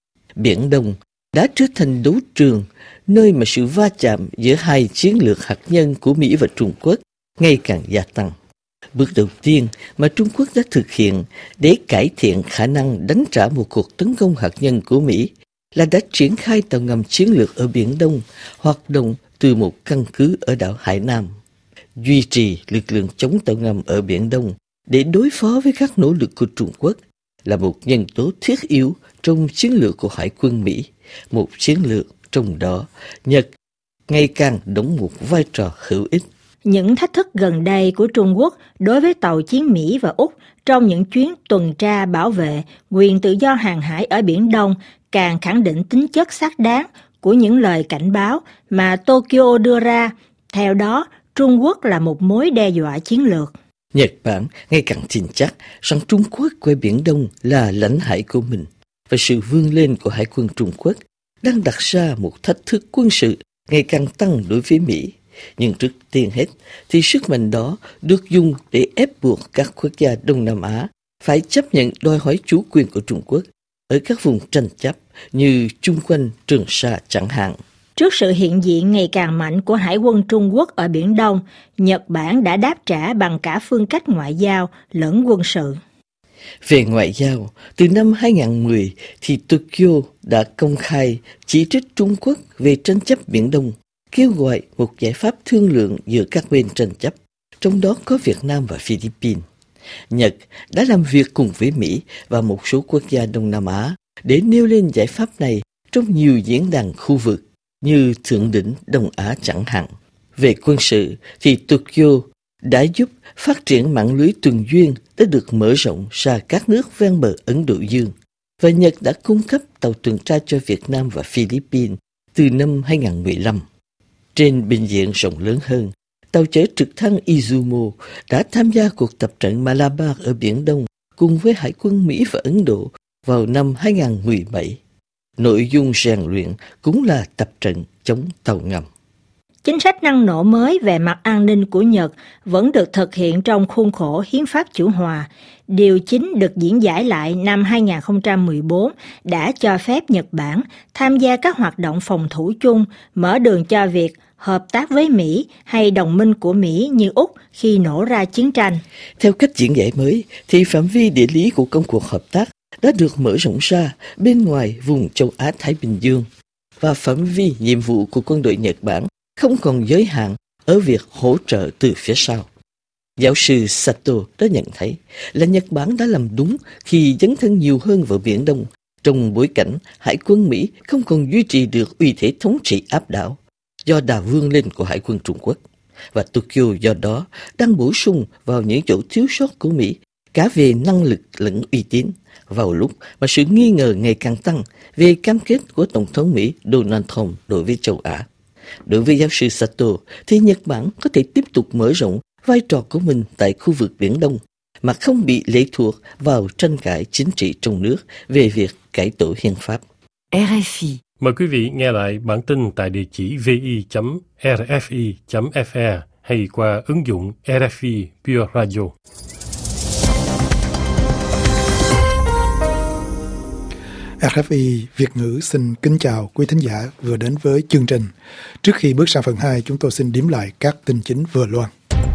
Biển Đông đã trở thành đấu trường, nơi mà sự va chạm giữa hai chiến lược hạt nhân của Mỹ và Trung Quốc ngày càng gia tăng. Bước đầu tiên mà Trung Quốc đã thực hiện để cải thiện khả năng đánh trả một cuộc tấn công hạt nhân của Mỹ là đã triển khai tàu ngầm chiến lược ở Biển Đông, hoạt động từ một căn cứ ở đảo Hải Nam. Duy trì lực lượng chống tàu ngầm ở Biển Đông để đối phó với các nỗ lực của Trung Quốc là một nhân tố thiết yếu trong chiến lược của Hải quân Mỹ, một chiến lược trong đó Nhật ngày càng đóng một vai trò hữu ích. Những thách thức gần đây của Trung Quốc đối với tàu chiến Mỹ và Úc trong những chuyến tuần tra bảo vệ quyền tự do hàng hải ở Biển Đông càng khẳng định tính chất xác đáng của những lời cảnh báo mà Tokyo đưa ra. Theo đó, Trung Quốc là một mối đe dọa chiến lược. Nhật Bản ngày càng tin chắc rằng Trung Quốc coi Biển Đông là lãnh hải của mình, và sự vươn lên của Hải quân Trung Quốc đang đặt ra một thách thức quân sự ngày càng tăng đối với Mỹ. Nhưng trước tiên hết thì sức mạnh đó được dùng để ép buộc các quốc gia Đông Nam Á phải chấp nhận đòi hỏi chủ quyền của Trung Quốc ở các vùng tranh chấp như chung quanh Trường Sa chẳng hạn. Trước sự hiện diện ngày càng mạnh của Hải quân Trung Quốc ở Biển Đông, Nhật Bản đã đáp trả bằng cả phương cách ngoại giao lẫn quân sự. Về ngoại giao, từ năm hai không một không thì Tokyo đã công khai chỉ trích Trung Quốc về tranh chấp Biển Đông, kêu gọi một giải pháp thương lượng giữa các bên tranh chấp, trong đó có Việt Nam và Philippines. Nhật đã làm việc cùng với Mỹ và một số quốc gia Đông Nam Á để nêu lên giải pháp này trong nhiều diễn đàn khu vực như Thượng đỉnh Đông Á chẳng hạn. Về quân sự thì Tokyo đã giúp phát triển mạng lưới tuần duyên đã được mở rộng ra các nước ven bờ Ấn Độ Dương, và Nhật đã cung cấp tàu tuần tra cho Việt Nam và Philippines từ năm hai không một lăm. Trên bình diện rộng lớn hơn, tàu chở trực thăng Izumo đã tham gia cuộc tập trận Malabar ở Biển Đông cùng với Hải quân Mỹ và Ấn Độ vào năm hai không một bảy. Nội dung rèn luyện cũng là tập trận chống tàu ngầm. Chính sách năng nổ mới về mặt an ninh của Nhật vẫn được thực hiện trong khuôn khổ hiến pháp chủ hòa. Điều chín được diễn giải lại năm hai không một bốn đã cho phép Nhật Bản tham gia các hoạt động phòng thủ chung, mở đường cho việc hợp tác với Mỹ hay đồng minh của Mỹ như Úc khi nổ ra chiến tranh. Theo cách diễn giải mới, thì phạm vi địa lý của công cuộc hợp tác đã được mở rộng ra bên ngoài vùng châu Á-Thái Bình Dương, và phạm vi nhiệm vụ của quân đội Nhật Bản không còn giới hạn ở việc hỗ trợ từ phía sau. Giáo sư Sato đã nhận thấy là Nhật Bản đã làm đúng khi dấn thân nhiều hơn vào Biển Đông, trong bối cảnh Hải quân Mỹ không còn duy trì được uy thế thống trị áp đảo do đà vươn lên của Hải quân Trung Quốc, và Tokyo do đó đang bổ sung vào những chỗ thiếu sót của Mỹ cả về năng lực lẫn uy tín, vào lúc mà sự nghi ngờ ngày càng tăng về cam kết của Tổng thống Mỹ Donald Trump đối với châu Á. Đối với giáo sư Sato thì Nhật Bản có thể tiếp tục mở rộng vai trò của mình tại khu vực Biển Đông mà không bị lệ thuộc vào tranh cãi chính trị trong nước về việc cải tổ hiến pháp. rờ ép i. Mời quý vị nghe lại bản tin tại địa chỉ vi chấm rờ ép i chấm ép e hay qua ứng dụng rờ ép i Pure Radio. rờ ép i Việt ngữ xin kính chào quý thính giả vừa đến với chương trình. Trước khi bước sang phần hai, chúng tôi xin điểm lại các tin chính vừa loan.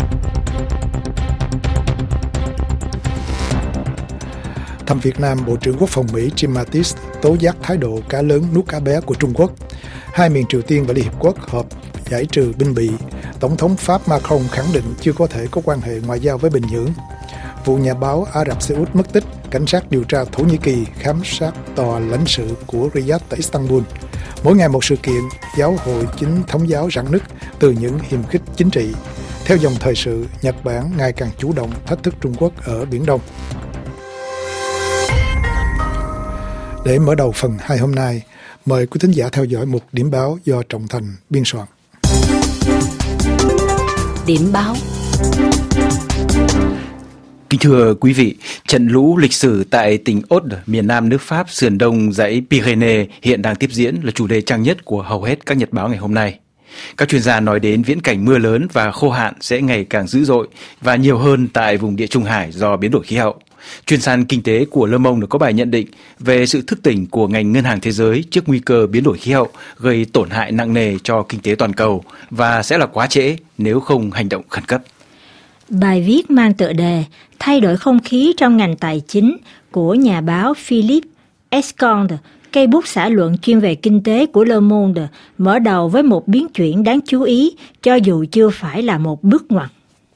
Thăm Việt Nam, Bộ trưởng Quốc phòng Mỹ Jim Mattis tố giác thái độ cá lớn nuốt cá bé của Trung Quốc. Hai miền Triều Tiên và Liên Hiệp Quốc họp giải trừ binh bị. Tổng thống Pháp Macron khẳng định chưa có thể có quan hệ ngoại giao với Bình Nhưỡng. Vụ nhà báo Ả Rập Xê Út mất tích, cảnh sát điều tra Thổ Nhĩ Kỳ khám sát tòa lãnh sự của Riyadh tại Istanbul. Mỗi ngày một sự kiện, giáo hội chính thống giáo rạn nứt từ những hiềm khích chính trị. Theo dòng thời sự, Nhật Bản ngày càng chủ động thách thức Trung Quốc ở Biển Đông. Để mở đầu phần hai hôm nay, mời quý thính giả theo dõi một điểm báo do Trọng Thành biên soạn. Điểm báo. Kính thưa quý vị, trận lũ lịch sử tại tỉnh Aude, miền nam nước Pháp, sườn đông dãy Pyrénées hiện đang tiếp diễn là chủ đề trang nhất của hầu hết các nhật báo ngày hôm nay. Các chuyên gia nói đến viễn cảnh mưa lớn và khô hạn sẽ ngày càng dữ dội và nhiều hơn tại vùng Địa Trung Hải do biến đổi khí hậu. Chuyên san kinh tế của Le Monde có bài nhận định về sự thức tỉnh của ngành ngân hàng thế giới trước nguy cơ biến đổi khí hậu gây tổn hại nặng nề cho kinh tế toàn cầu và sẽ là quá trễ nếu không hành động khẩn cấp. Bài viết mang tựa đề Thay đổi không khí trong ngành tài chính của nhà báo Philippe Esconde, cây bút xã luận chuyên về kinh tế của Le Monde, mở đầu với một biến chuyển đáng chú ý cho dù chưa phải là một bước ngoặt.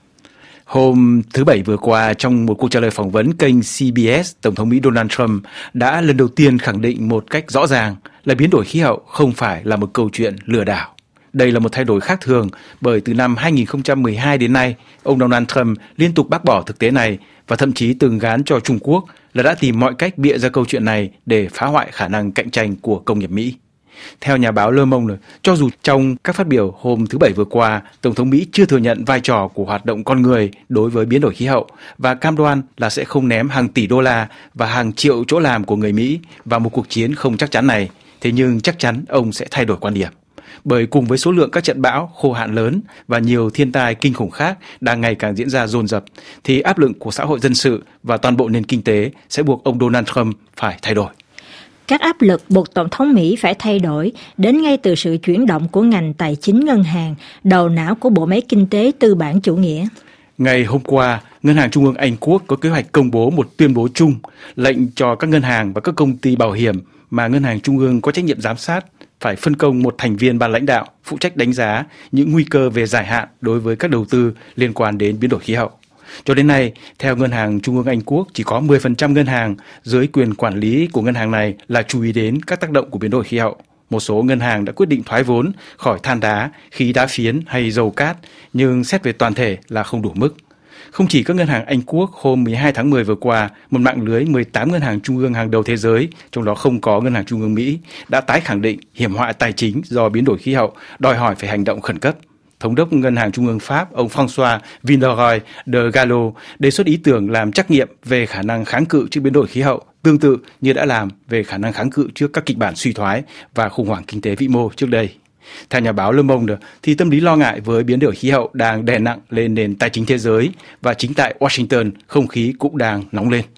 Hôm thứ Bảy vừa qua, trong một cuộc trả lời phỏng vấn kênh C B S, Tổng thống Mỹ Donald Trump đã lần đầu tiên khẳng định một cách rõ ràng là biến đổi khí hậu không phải là một câu chuyện lừa đảo. Đây là một thay đổi khác thường bởi từ năm hai nghìn không trăm mười hai đến nay, ông Donald Trump liên tục bác bỏ thực tế này và thậm chí từng gán cho Trung Quốc là đã tìm mọi cách bịa ra câu chuyện này để phá hoại khả năng cạnh tranh của công nghiệp Mỹ. Theo nhà báo Le Monde, cho dù trong các phát biểu hôm thứ Bảy vừa qua, Tổng thống Mỹ chưa thừa nhận vai trò của hoạt động con người đối với biến đổi khí hậu và cam đoan là sẽ không ném hàng tỷ đô la và hàng triệu chỗ làm của người Mỹ vào một cuộc chiến không chắc chắn này, thế nhưng chắc chắn ông sẽ thay đổi quan điểm. Bởi cùng với số lượng các trận bão, khô hạn lớn và nhiều thiên tai kinh khủng khác đang ngày càng diễn ra dồn dập, thì áp lực của xã hội dân sự và toàn bộ nền kinh tế sẽ buộc ông Donald Trump phải thay đổi. Các áp lực buộc Tổng thống Mỹ phải thay đổi đến ngay từ sự chuyển động của ngành tài chính ngân hàng, đầu não của bộ máy kinh tế tư bản chủ nghĩa. Ngày hôm qua, Ngân hàng Trung ương Anh Quốc có kế hoạch công bố một tuyên bố chung lệnh cho các ngân hàng và các công ty bảo hiểm mà Ngân hàng Trung ương có trách nhiệm giám sát phải phân công một thành viên ban lãnh đạo phụ trách đánh giá những nguy cơ về dài hạn đối với các đầu tư liên quan đến biến đổi khí hậu. Cho đến nay, theo Ngân hàng Trung ương Anh Quốc, chỉ có mười phần trăm ngân hàng dưới quyền quản lý của ngân hàng này là chú ý đến các tác động của biến đổi khí hậu. Một số ngân hàng đã quyết định thoái vốn khỏi than đá, khí đá phiến hay dầu cát, nhưng xét về toàn thể là không đủ mức. Không chỉ các ngân hàng Anh Quốc, hôm mười hai tháng mười vừa qua, một mạng lưới mười tám ngân hàng trung ương hàng đầu thế giới, trong đó không có Ngân hàng Trung ương Mỹ, đã tái khẳng định hiểm họa tài chính do biến đổi khí hậu, đòi hỏi phải hành động khẩn cấp. Thống đốc Ngân hàng Trung ương Pháp, ông François Villeroy de Gallo, đề xuất ý tưởng làm trắc nghiệm về khả năng kháng cự trước biến đổi khí hậu, tương tự như đã làm về khả năng kháng cự trước các kịch bản suy thoái và khủng hoảng kinh tế vĩ mô trước đây. Theo nhà báo Le Monde, thì tâm lý lo ngại với biến đổi khí hậu đang đè nặng lên nền tài chính thế giới và chính tại Washington, không khí cũng đang nóng lên.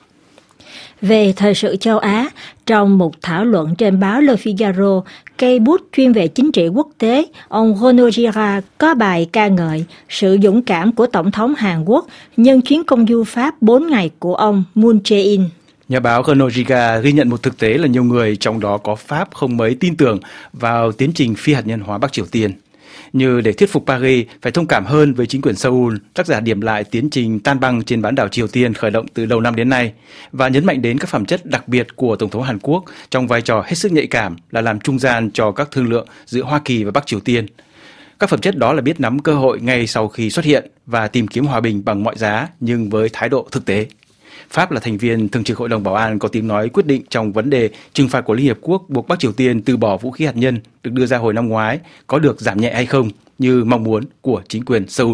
Về thời sự châu Á, trong một thảo luận trên báo Le Figaro, cây bút chuyên về chính trị quốc tế, ông Renaud Girard có bài ca ngợi sự dũng cảm của Tổng thống Hàn Quốc nhân chuyến công du Pháp bốn ngày của ông Moon Jae-in. Nhà báo Renaud Girard ghi nhận một thực tế là nhiều người, trong đó có Pháp, không mấy tin tưởng vào tiến trình phi hạt nhân hóa Bắc Triều Tiên. Như để thuyết phục Paris phải thông cảm hơn với chính quyền Seoul, tác giả điểm lại tiến trình tan băng trên bán đảo Triều Tiên khởi động từ đầu năm đến nay và nhấn mạnh đến các phẩm chất đặc biệt của Tổng thống Hàn Quốc trong vai trò hết sức nhạy cảm là làm trung gian cho các thương lượng giữa Hoa Kỳ và Bắc Triều Tiên. Các phẩm chất đó là biết nắm cơ hội ngay sau khi xuất hiện và tìm kiếm hòa bình bằng mọi giá nhưng với thái độ thực tế. Pháp là thành viên thường trực Hội đồng Bảo an có tiếng nói quyết định trong vấn đề trừng phạt của Liên Hiệp Quốc buộc Bắc Triều Tiên từ bỏ vũ khí hạt nhân được đưa ra hồi năm ngoái có được giảm nhẹ hay không như mong muốn của chính quyền Seoul.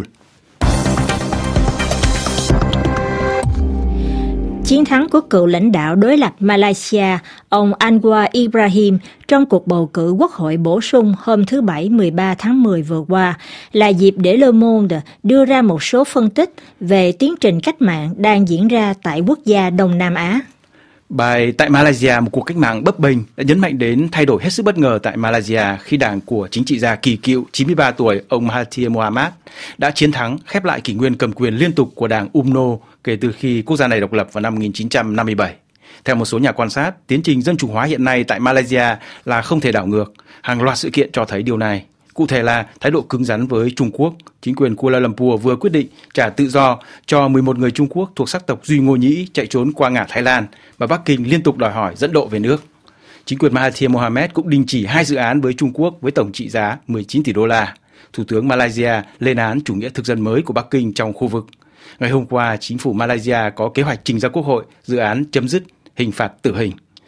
Chiến thắng của cựu lãnh đạo đối lập Malaysia, ông Anwar Ibrahim trong cuộc bầu cử quốc hội bổ sung hôm thứ Bảy mười ba tháng mười vừa qua là dịp để Le Monde đưa ra một số phân tích về tiến trình cách mạng đang diễn ra tại quốc gia Đông Nam Á. Bài Tại Malaysia, một cuộc cách mạng bấp bênh đã nhấn mạnh đến thay đổi hết sức bất ngờ tại Malaysia khi đảng của chính trị gia kỳ cựu chín mươi ba tuổi ông Mahathir Mohamad đã chiến thắng khép lại kỷ nguyên cầm quyền liên tục của đảng U M N O kể từ khi quốc gia này độc lập vào năm một nghìn chín trăm năm mươi bảy. Theo một số nhà quan sát, tiến trình dân chủ hóa hiện nay tại Malaysia là không thể đảo ngược. Hàng loạt sự kiện cho thấy điều này. Cụ thể là thái độ cứng rắn với Trung Quốc. Chính quyền Kuala Lumpur vừa quyết định trả tự do cho mười một người Trung Quốc thuộc sắc tộc Duy Ngô Nhĩ chạy trốn qua ngả Thái Lan và Bắc Kinh liên tục đòi hỏi dẫn độ về nước. Chính quyền Mahathir Mohamad cũng đình chỉ hai dự án với Trung Quốc với tổng trị giá mười chín tỷ đô la. Thủ tướng Malaysia lên án chủ nghĩa thực dân mới của Bắc Kinh trong khu vực. Ngày hôm qua, chính phủ Malaysia có kế hoạch trình ra Quốc hội dự án chấm dứt hình phạt tử hình.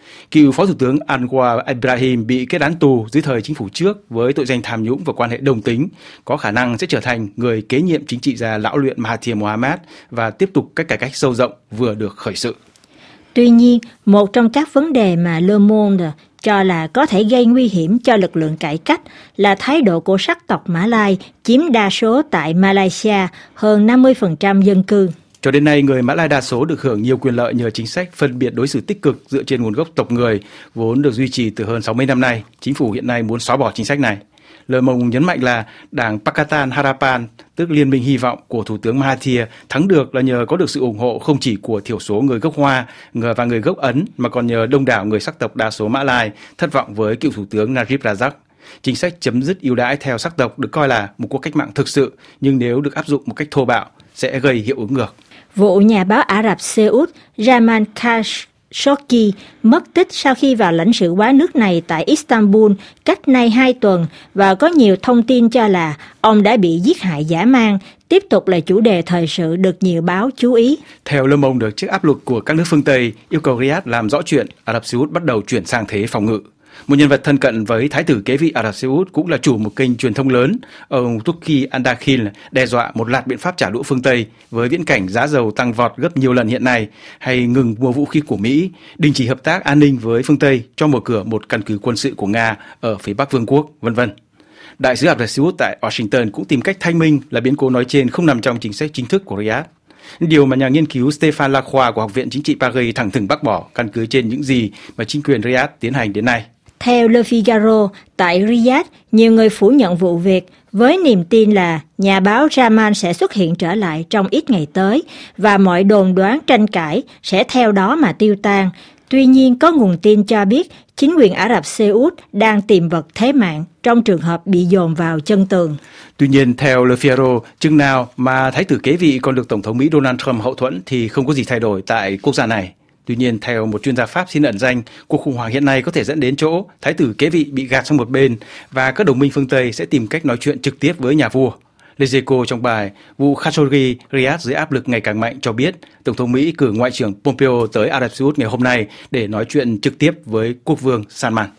Cựu Phó Thủ tướng Anwar Ibrahim bị kết án tù dưới thời chính phủ trước với tội danh tham nhũng và quan hệ đồng tính, có khả năng sẽ trở thành người kế nhiệm chính trị gia lão luyện Mahathir Mohamad và tiếp tục các cải cách sâu rộng vừa được khởi sự. Tuy nhiên, một trong các vấn đề mà Le Monde cho là có thể gây nguy hiểm cho lực lượng cải cách là thái độ của sắc tộc Mã Lai chiếm đa số tại Malaysia, hơn năm mươi phần trăm dân cư. Cho đến nay, người Mã Lai đa số được hưởng nhiều quyền lợi nhờ chính sách phân biệt đối xử tích cực dựa trên nguồn gốc tộc người, vốn được duy trì từ hơn sáu mươi năm nay. Chính phủ hiện nay muốn xóa bỏ chính sách này. Le Monde nhấn mạnh là đảng Pakatan Harapan, tức Liên minh hy vọng của Thủ tướng Mahathir, thắng được là nhờ có được sự ủng hộ không chỉ của thiểu số người gốc Hoa và người gốc Ấn, mà còn nhờ đông đảo người sắc tộc đa số Mã Lai thất vọng với cựu Thủ tướng Najib Razak. Chính sách chấm dứt ưu đãi theo sắc tộc được coi là một cuộc cách mạng thực sự, nhưng nếu được áp dụng một cách thô bạo, sẽ gây hiệu ứng ngược. Vụ nhà báo Ả Rập Xê Út Raman Khashoggi mất tích sau khi vào lãnh sự quán nước này tại Istanbul cách nay hai tuần và có nhiều thông tin cho là ông đã bị giết hại dã man, tiếp tục là chủ đề thời sự được nhiều báo chú ý. Theo Le Monde, được trước áp lực của các nước phương Tây yêu cầu Riyadh làm rõ chuyện, Ả Rập Xê Út bắt đầu chuyển sang thế phòng ngự. Một nhân vật thân cận với thái tử kế vị Ả Rập Xê Út cũng là chủ một kênh truyền thông lớn, ông Turki Andakhil đe dọa một loạt biện pháp trả đũa phương Tây với viễn cảnh giá dầu tăng vọt gấp nhiều lần hiện nay, hay ngừng mua vũ khí của Mỹ, đình chỉ hợp tác an ninh với phương Tây, cho mở cửa một căn cứ quân sự của Nga ở phía Bắc Vương quốc, vân vân. Đại sứ Ả Rập Xê Út tại Washington cũng tìm cách thanh minh là biến cố nói trên không nằm trong chính sách chính thức của Riyadh. Điều mà nhà nghiên cứu Stéphane Lacroix của Học viện Chính trị Paris thẳng thừng bác bỏ, căn cứ trên những gì mà chính quyền Riyadh tiến hành đến nay. Theo Le Figaro, tại Riyadh, nhiều người phủ nhận vụ việc với niềm tin là nhà báo Raman sẽ xuất hiện trở lại trong ít ngày tới và mọi đồn đoán tranh cãi sẽ theo đó mà tiêu tan. Tuy nhiên, có nguồn tin cho biết chính quyền Ả Rập Xê Út đang tìm vật thế mạng trong trường hợp bị dồn vào chân tường. Tuy nhiên, theo Le Figaro, chừng nào mà thái tử kế vị còn được Tổng thống Mỹ Donald Trump hậu thuẫn thì không có gì thay đổi tại quốc gia này. Tuy nhiên, theo một chuyên gia Pháp xin ẩn danh, cuộc khủng hoảng hiện nay có thể dẫn đến chỗ thái tử kế vị bị gạt sang một bên và các đồng minh phương Tây sẽ tìm cách nói chuyện trực tiếp với nhà vua. Les Echos trong bài vụ Khashoggi, Riyadh dưới áp lực ngày càng mạnh cho biết Tổng thống Mỹ cử Ngoại trưởng Pompeo tới Ả Rập Xê Út ngày hôm nay để nói chuyện trực tiếp với quốc vương Salman.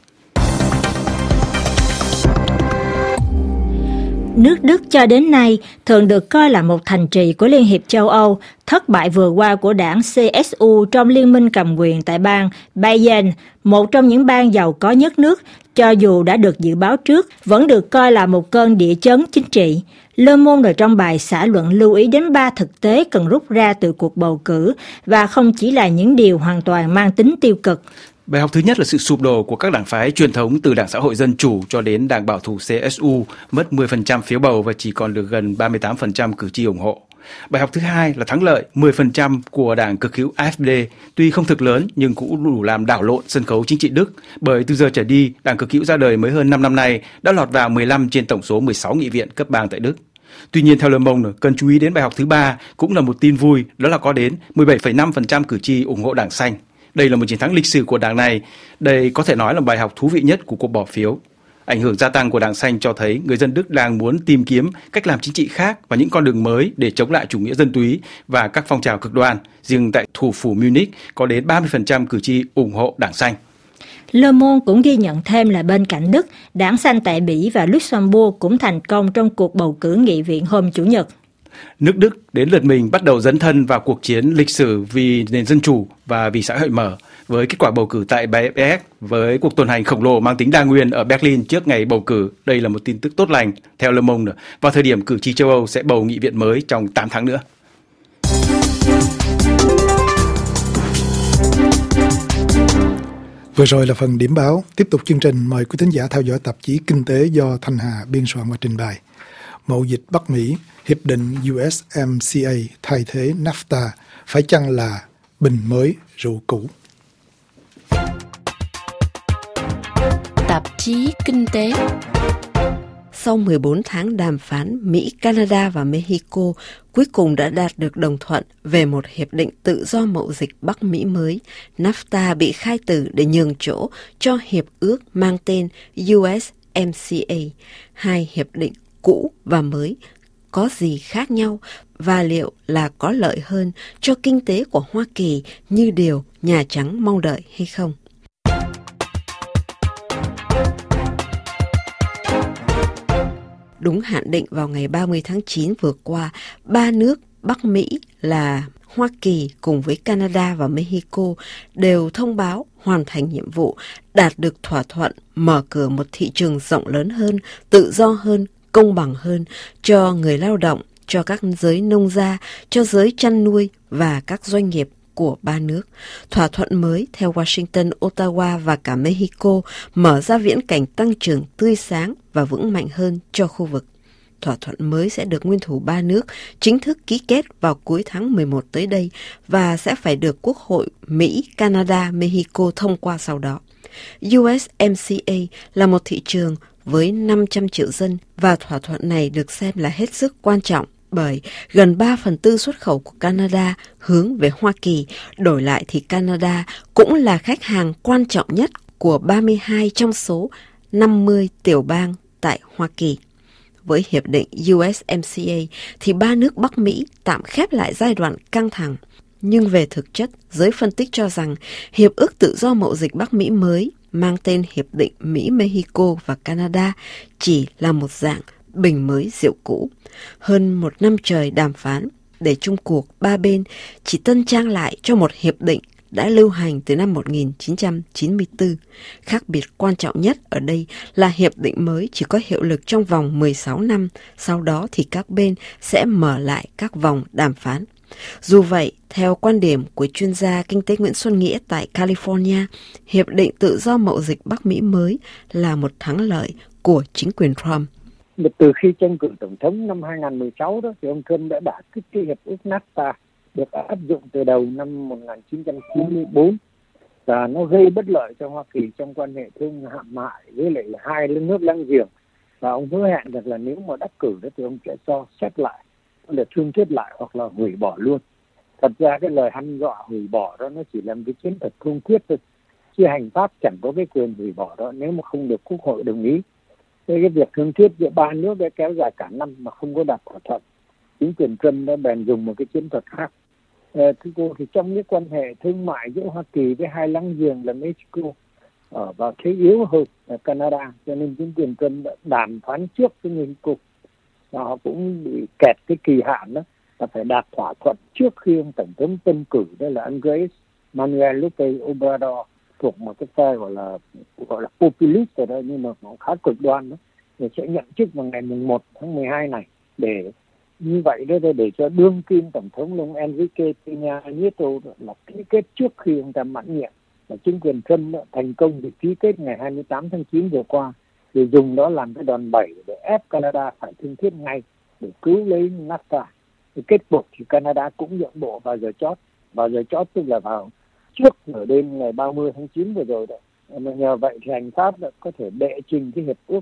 Nước Đức cho đến nay thường được coi là một thành trì của Liên hiệp châu Âu. Thất bại vừa qua của đảng xê ét u trong liên minh cầm quyền tại bang Bayern, một trong những bang giàu có nhất nước, cho dù đã được dự báo trước, vẫn được coi là một cơn địa chấn chính trị. Le Monde trong bài xã luận lưu ý đến ba thực tế cần rút ra từ cuộc bầu cử và không chỉ là những điều hoàn toàn mang tính tiêu cực. Bài học thứ nhất là sự sụp đổ của các đảng phái truyền thống từ Đảng Xã hội Dân chủ cho đến Đảng Bảo thủ xê ét u, mất mười phần trăm phiếu bầu và chỉ còn được gần ba mươi tám phần trăm cử tri ủng hộ. Bài học thứ hai là thắng lợi mười phần trăm của Đảng cực hữu a ép đê, tuy không thực lớn nhưng cũng đủ làm đảo lộn sân khấu chính trị Đức, bởi từ giờ trở đi, Đảng cực hữu ra đời mới hơn năm năm nay đã lọt vào mười lăm trên tổng số mười sáu nghị viện cấp bang tại Đức. Tuy nhiên, theo Le Monde, cần chú ý đến bài học thứ ba, cũng là một tin vui, đó là có đến mười bảy phẩy năm phần trăm cử tri ủng hộ Đảng Xanh. Đây là một chiến thắng lịch sử của đảng này. Đây có thể nói là bài học thú vị nhất của cuộc bỏ phiếu. Ảnh hưởng gia tăng của Đảng Xanh cho thấy người dân Đức đang muốn tìm kiếm cách làm chính trị khác và những con đường mới để chống lại chủ nghĩa dân túy và các phong trào cực đoan. Riêng tại thủ phủ Munich có đến ba mươi phần trăm cử tri ủng hộ Đảng Xanh. Le Monde cũng ghi nhận thêm là bên cạnh Đức, Đảng Xanh tại Bỉ và Luxembourg cũng thành công trong cuộc bầu cử nghị viện hôm Chủ nhật. Nước Đức đến lượt mình bắt đầu dấn thân vào cuộc chiến lịch sử vì nền dân chủ và vì xã hội mở, với kết quả bầu cử tại bê ép ép với cuộc tuần hành khổng lồ mang tính đa nguyên ở Berlin trước ngày bầu cử. Đây là một tin tức tốt lành. Theo Le Monde, vào thời điểm cử tri châu Âu sẽ bầu nghị viện mới trong tám tháng nữa. Vừa rồi là phần điểm báo. Tiếp tục chương trình, mời quý thính giả theo dõi tạp chí Kinh tế do Thanh Hà biên soạn và trình bày. Mậu dịch Bắc Mỹ, hiệp định u ét em xê a thay thế NAFTA, phải chăng là bình mới rượu cũ? Tạp chí Kinh tế. Sau mười bốn tháng đàm phán, Mỹ, Canada và Mexico cuối cùng đã đạt được đồng thuận về một hiệp định tự do mậu dịch Bắc Mỹ mới. NAFTA bị khai tử để nhường chỗ cho hiệp ước mang tên u ét em xê a. Hai hiệp định cũ và mới có gì khác nhau và liệu là có lợi hơn cho kinh tế của Hoa Kỳ như điều Nhà Trắng mong đợi hay không? Đúng hạn định vào ngày ba mươi tháng chín vừa qua, ba nước Bắc Mỹ là Hoa Kỳ cùng với Canada và Mexico đều thông báo hoàn thành nhiệm vụ, đạt được thỏa thuận mở cửa một thị trường rộng lớn hơn, tự do hơn, công bằng hơn cho người lao động, cho các giới nông gia, cho giới chăn nuôi và các doanh nghiệp của ba nước. Thỏa thuận mới theo Washington, Ottawa và cả Mexico mở ra viễn cảnh tăng trưởng tươi sáng và vững mạnh hơn cho khu vực. Thỏa thuận mới sẽ được nguyên thủ ba nước chính thức ký kết vào cuối tháng mười một tới đây và sẽ phải được Quốc hội Mỹ, Canada, Mexico thông qua sau đó. u ét em xê a là một thị trường với năm trăm triệu dân và thỏa thuận này được xem là hết sức quan trọng bởi gần ba phần tư xuất khẩu của Canada hướng về Hoa Kỳ. Đổi lại thì Canada cũng là khách hàng quan trọng nhất của ba mươi hai trong số năm mươi tiểu bang tại Hoa Kỳ. Với hiệp định u ét em xê a thì ba nước Bắc Mỹ tạm khép lại giai đoạn căng thẳng. Nhưng về thực chất, giới phân tích cho rằng Hiệp ước Tự do Mậu dịch Bắc Mỹ mới mang tên Hiệp định Mỹ-Mexico và Canada chỉ là một dạng bình mới rượu cũ. Hơn một năm trời đàm phán để chung cuộc, ba bên chỉ tân trang lại cho một hiệp định đã lưu hành từ năm một nghìn chín trăm chín mươi tư. Khác biệt quan trọng nhất ở đây là hiệp định mới chỉ có hiệu lực trong vòng mười sáu năm, sau đó thì các bên sẽ mở lại các vòng đàm phán. Dù vậy, theo quan điểm của chuyên gia kinh tế Nguyễn Xuân Nghĩa tại California, hiệp định tự do mậu dịch Bắc Mỹ mới là một thắng lợi của chính quyền Trump. Từ khi tranh cử tổng thống năm hai nghìn mười sáu đó, thì ông Trump đã đả kích cái hiệp ước NAFTA được áp dụng từ đầu năm một nghìn chín trăm chín mươi tư và nó gây bất lợi cho Hoa Kỳ trong quan hệ thương mại với lại hai nước láng giềng. Và ông hứa hẹn rằng là nếu mà đắc cử đó thì ông sẽ cho xét lại, là thương thuyết lại hoặc là hủy bỏ luôn. Thật ra cái lời hăm dọa hủy bỏ đó nó chỉ là một cái chiến thuật thương thuyết thôi, chứ hành pháp chẳng có cái quyền hủy bỏ đó nếu mà không được Quốc hội đồng ý. Thế cái việc thương thuyết giữa ba nước đã kéo dài cả năm mà không có đạt thỏa thuận. Chính quyền Trump đã bèn dùng một cái chiến thuật khác. À, thưa cô, thì trong những quan hệ thương mại giữa Hoa Kỳ với hai láng giềng là Mexico ở và thế yếu hơn là Canada, cho nên chính quyền Trump đã đàm phán trước với Mexico. Và họ cũng bị kẹt cái kỳ hạn đó là phải đạt thỏa thuận trước khi ông tổng thống tân cử, đó là Andrés Manuel López Obrador, thuộc một cái phe gọi là gọi là populist rồi đó, nhưng mà nó khá cực đoan đó, thì sẽ nhậm chức vào ngày mùng một tháng mười hai này. Để như vậy đó, để cho đương kim tổng thống là ông Enrique Peña Nieto là ký kết trước khi ông ta mãn nhiệm. Và chính quyền Trump đã thành công để ký kết ngày hai mươi tám tháng chín vừa qua, thì dùng đó làm cái đòn bẩy để ép Canada phải thương thuyết ngay để cứu lấy NAFTA. Thì kết cục thì Canada cũng nhượng bộ vào giờ chót, vào giờ chót tức là vào trước nửa đêm ngày ba mươi tháng chín vừa rồi đó. Mà nhờ vậy thì hành pháp đã có thể đệ trình cái hiệp ước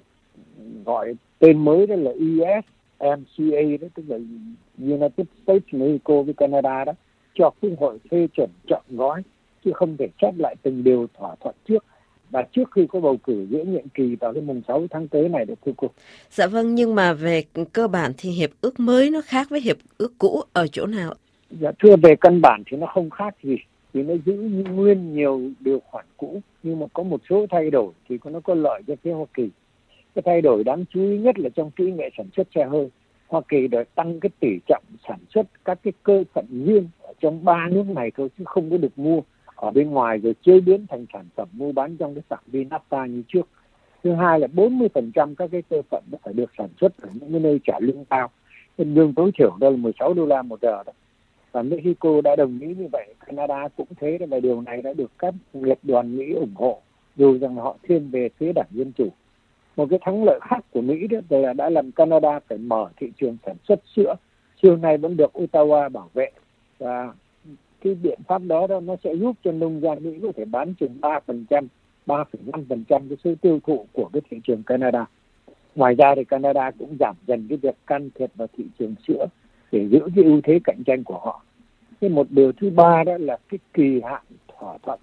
gọi tên mới đó là u ét em xê a đó, tức là United States Mexico với Canada đó, cho Quốc hội phê chuẩn trọn gói, chứ không thể xét lại từng điều thỏa thuận trước và trước khi có bầu cử giữa nhiệm kỳ vào cái mùng sáu tháng tới này được thưa cô. Dạ vâng, nhưng mà về cơ bản thì hiệp ước mới nó khác với hiệp ước cũ ở chỗ nào? Dạ thưa, về căn bản thì nó không khác gì, thì nó giữ nguyên nhiều điều khoản cũ, nhưng mà có một số thay đổi thì nó có lợi cho phía Hoa Kỳ. Cái thay đổi đáng chú ý nhất là trong kỹ nghệ sản xuất xe hơi. Hoa Kỳ đã tăng cái tỷ trọng sản xuất các cái cơ phận riêng ở trong ba nước này thôi, chứ không có được mua ở bên ngoài rồi chế biến thành sản phẩm mua bán trong cái phạm vi NAFTA như trước. Thứ hai là bốn mươi phần trăm các cái cơ phận nó phải được sản xuất ở những cái nơi trả lương cao. Nên lương tối thiểu đó là mười sáu đô la một giờ đó. Và Mexico đã đồng ý như vậy, Canada cũng thế, và điều này đã được các nghiệp đoàn Mỹ ủng hộ, dù rằng họ thiên về phía đảng Dân Chủ. Một cái thắng lợi khác của Mỹ đó là đã làm Canada phải mở thị trường sản xuất sữa. Sữa này vẫn được Ottawa bảo vệ, và cái biện pháp đó, đó nó sẽ giúp cho nông dân Mỹ có thể bán chừng ba phần trăm, ba phẩy năm phần trăm cái số tiêu thụ của cái thị trường Canada. Ngoài ra thì Canada cũng giảm dần cái việc can thiệp vào thị trường sữa để giữ cái ưu thế cạnh tranh của họ. Cái một điều thứ ba đó là cái kỳ hạn thỏa thuận.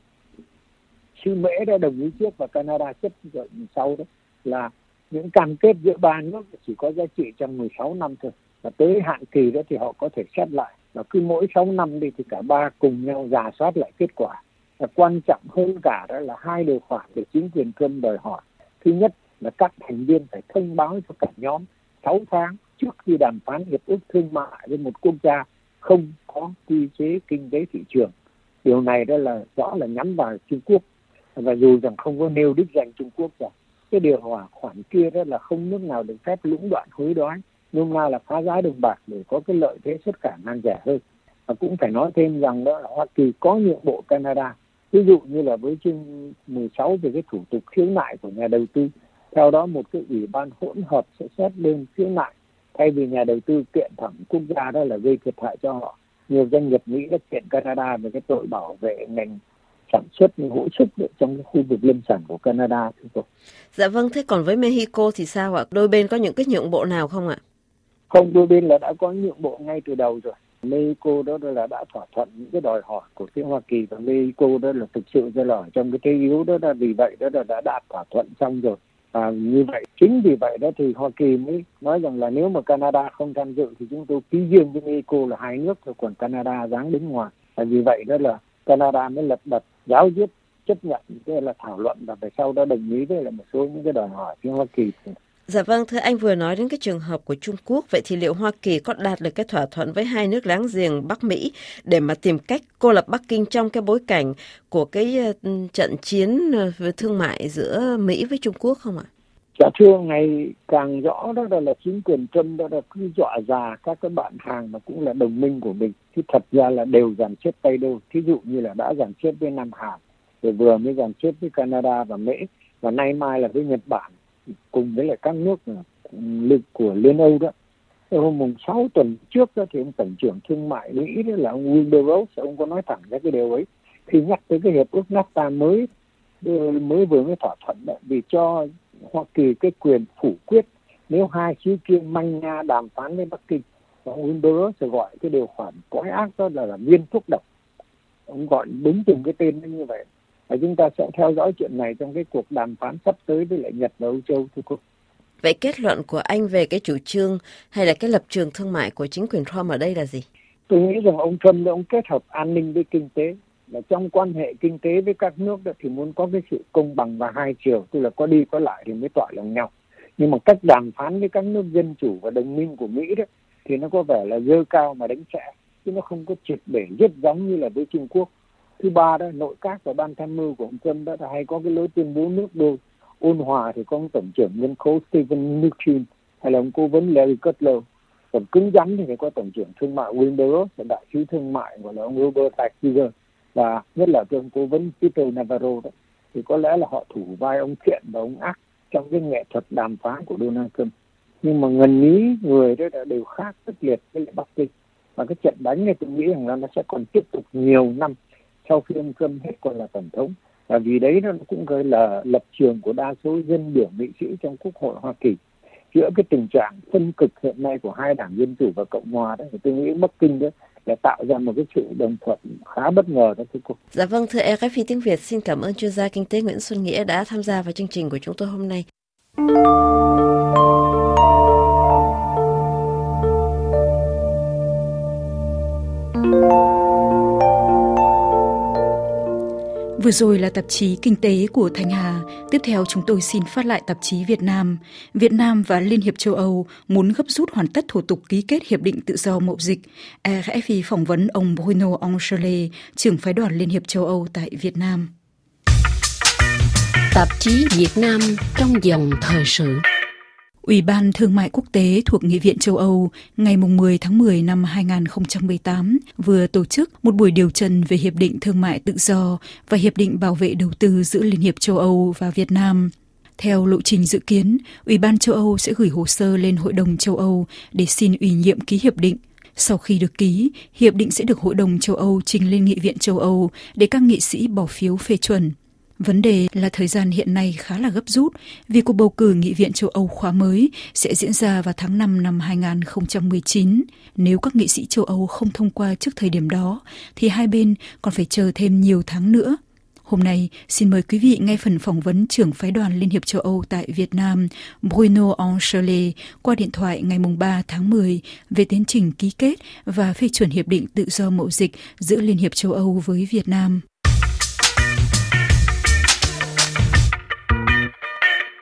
Xứ Mễ đã đồng ý trước và Canada chấp nhận sau, đó là những cam kết giữa ba nước chỉ có giá trị trong mười sáu năm thôi, và tới hạn kỳ đó thì họ có thể xét lại, và cứ mỗi sáu năm đi thì cả ba cùng nhau rà soát lại kết quả. Và quan trọng hơn cả đó là hai điều khoản để chính quyền Trump đòi hỏi. Thứ nhất là các thành viên phải thông báo cho cả nhóm sáu tháng trước khi đàm phán hiệp ước thương mại với một quốc gia không có quy chế kinh tế thị trường. Điều này đó là rõ là nhắm vào Trung Quốc, và dù rằng không có nêu đích danh Trung Quốc rồi. Cái điều hòa khoản kia đó là không nước nào được phép lũng đoạn hối đoái, nhưng mà là phá giá đồng bạc để có cái lợi thế xuất cảng ngang rẻ hơn. Và cũng phải nói thêm rằng đó là Hoa Kỳ có nhượng bộ Canada, ví dụ như là với chương mười sáu về cái thủ tục khiếu nại của nhà đầu tư. Theo đó một cái ủy ban hỗn hợp sẽ xét đơn khiếu nại thay vì nhà đầu tư kiện thẳng quốc gia đó là gây thiệt hại cho họ. Nhiều doanh nghiệp Mỹ đã kiện Canada về cái tội bảo vệ ngành sản xuất như hỗ trợ trong cái khu vực lâm sản của Canada. Dạ vâng, thế còn với Mexico thì sao ạ? Đôi bên có những cái nhượng bộ nào không ạ? Không, đôi bên là đã có nhượng bộ ngay từ đầu rồi. Mexico đó là đã thỏa thuận những cái đòi hỏi của phía Hoa Kỳ, và Mexico đó là thực sự ra là ở trong cái thế yếu đó, là vì vậy đó là đã đạt thỏa thuận xong rồi. Và như vậy, chính vì vậy đó thì Hoa Kỳ mới nói rằng là nếu mà Canada không tham dự thì chúng tôi ký riêng với Mexico là hai nước, rồi còn Canada dáng đứng ngoài. Và vì vậy đó là Canada mới lật đật giáo diết chấp nhận cái là thảo luận và về sau đó đồng ý với là một số những cái đòi hỏi phía Hoa Kỳ. Dạ vâng, thưa anh vừa nói đến cái trường hợp của Trung Quốc, vậy thì liệu Hoa Kỳ có đạt được cái thỏa thuận với hai nước láng giềng Bắc Mỹ để mà tìm cách cô lập Bắc Kinh trong cái bối cảnh của cái trận chiến thương mại giữa Mỹ với Trung Quốc không ạ? Dạ thưa, ngày càng rõ đó là chính quyền Trump đó là cứ dọa dà các cái bạn hàng mà cũng là đồng minh của mình, thì thật ra là đều dàn xếp tay đôi. Thí dụ như là đã dàn xếp với Nam Hàn, rồi vừa mới dàn xếp với Canada và Mỹ, và nay mai là với Nhật Bản, cùng với lại các nước lực của Liên Âu đó. Hôm mùng sáu tuần trước đó thì ông tổng trưởng thương mại Mỹ đó là ông Wilbur Ross, ông có nói thẳng ra cái điều ấy khi nhắc tới cái hiệp ước NAFTA mới mới vừa mới thỏa thuận đó, vì cho Hoa Kỳ cái quyền phủ quyết nếu hai xứ kia manh nha đàm phán với Bắc Kinh. Và ông Wilbur Ross gọi cái điều khoản quái ác đó là, là viên thuốc độc. Ông gọi đúng từng cái tên như vậy. Và chúng ta sẽ theo dõi chuyện này trong cái cuộc đàm phán sắp tới với lại Nhật và Âu Châu, thưa cô. Vậy kết luận của anh về cái chủ trương hay là cái lập trường thương mại của chính quyền Trump ở đây là gì? Tôi nghĩ rằng ông Trump ông kết hợp an ninh với kinh tế. Là trong quan hệ kinh tế với các nước đó thì muốn có cái sự công bằng và hai chiều, tức là có đi có lại thì mới tỏa lòng nhau. Nhưng mà cách đàm phán với các nước dân chủ và đồng minh của Mỹ đó thì nó có vẻ là dơ cao mà đánh trẻ, chứ nó không có triệt để rất giống như là với Trung Quốc. Thứ ba đó, nội các và ban tham mưu của ông Trump đó là hay có cái lối tuyên bố nước đôi. Ôn hòa thì có ông tổng trưởng nhân khố Steven Mnuchin hay là ông cố vấn Larry Kudlow. Còn cứng rắn thì có tổng trưởng thương mại Wilbur Ross và đại sứ thương mại gọi là ông Robert Lighthizer, và nhất là ông cố vấn Peter Navarro đó. Thì có lẽ là họ thủ vai ông thiện và ông ác trong cái nghệ thuật đàm phán của Donald Trump. Nhưng mà ngần ý người đó đã đều khác rất liệt với lại Bắc Kinh. Và cái trận đánh này tôi nghĩ rằng là nó sẽ còn tiếp tục nhiều năm sau khi ông Trump hết còn là tổng thống. Và vì đấy nó cũng gọi là lập trường của đa số dân biểu nghị sĩ trong Quốc hội Hoa Kỳ. Giữa cái tình trạng phân cực hiện nay của hai đảng Dân chủ và Cộng hòa đó, thì tôi nghĩ Bắc Kinh đó là tạo ra một cái sự đồng thuận khá bất ngờ đó thưa cô. Dạ vâng, thưa rờ ép i tiếng Việt, xin cảm ơn chuyên gia kinh tế Nguyễn Xuân Nghĩa đã tham gia vào chương trình của chúng tôi hôm nay. Vừa rồi là tạp chí Kinh tế của Thanh Hà. Tiếp theo chúng tôi xin phát lại tạp chí Việt Nam. Việt Nam và Liên hiệp châu Âu muốn gấp rút hoàn tất thủ tục ký kết Hiệp định Tự do Mậu dịch. rờ ép i phỏng vấn ông Bruno Angelet, trưởng phái đoàn Liên hiệp châu Âu tại Việt Nam. Tạp chí Việt Nam trong dòng thời sự. Ủy ban Thương mại Quốc tế thuộc Nghị viện châu Âu ngày mười tháng mười năm hai nghìn không trăm mười tám vừa tổ chức một buổi điều trần về Hiệp định Thương mại Tự do và Hiệp định Bảo vệ Đầu tư giữa Liên hiệp châu Âu và Việt Nam. Theo lộ trình dự kiến, Ủy ban châu Âu sẽ gửi hồ sơ lên Hội đồng châu Âu để xin ủy nhiệm ký hiệp định. Sau khi được ký, hiệp định sẽ được Hội đồng châu Âu trình lên Nghị viện châu Âu để các nghị sĩ bỏ phiếu phê chuẩn. Vấn đề là thời gian hiện nay khá là gấp rút vì cuộc bầu cử Nghị viện châu Âu khóa mới sẽ diễn ra vào tháng năm năm hai nghìn không trăm mười chín. Nếu các nghị sĩ châu Âu không thông qua trước thời điểm đó, thì hai bên còn phải chờ thêm nhiều tháng nữa. Hôm nay, xin mời quý vị nghe phần phỏng vấn trưởng phái đoàn Liên hiệp châu Âu tại Việt Nam, Bruno Angelet, qua điện thoại ngày ba tháng mười về tiến trình ký kết và phê chuẩn Hiệp định Tự do Mậu dịch giữa Liên hiệp châu Âu với Việt Nam.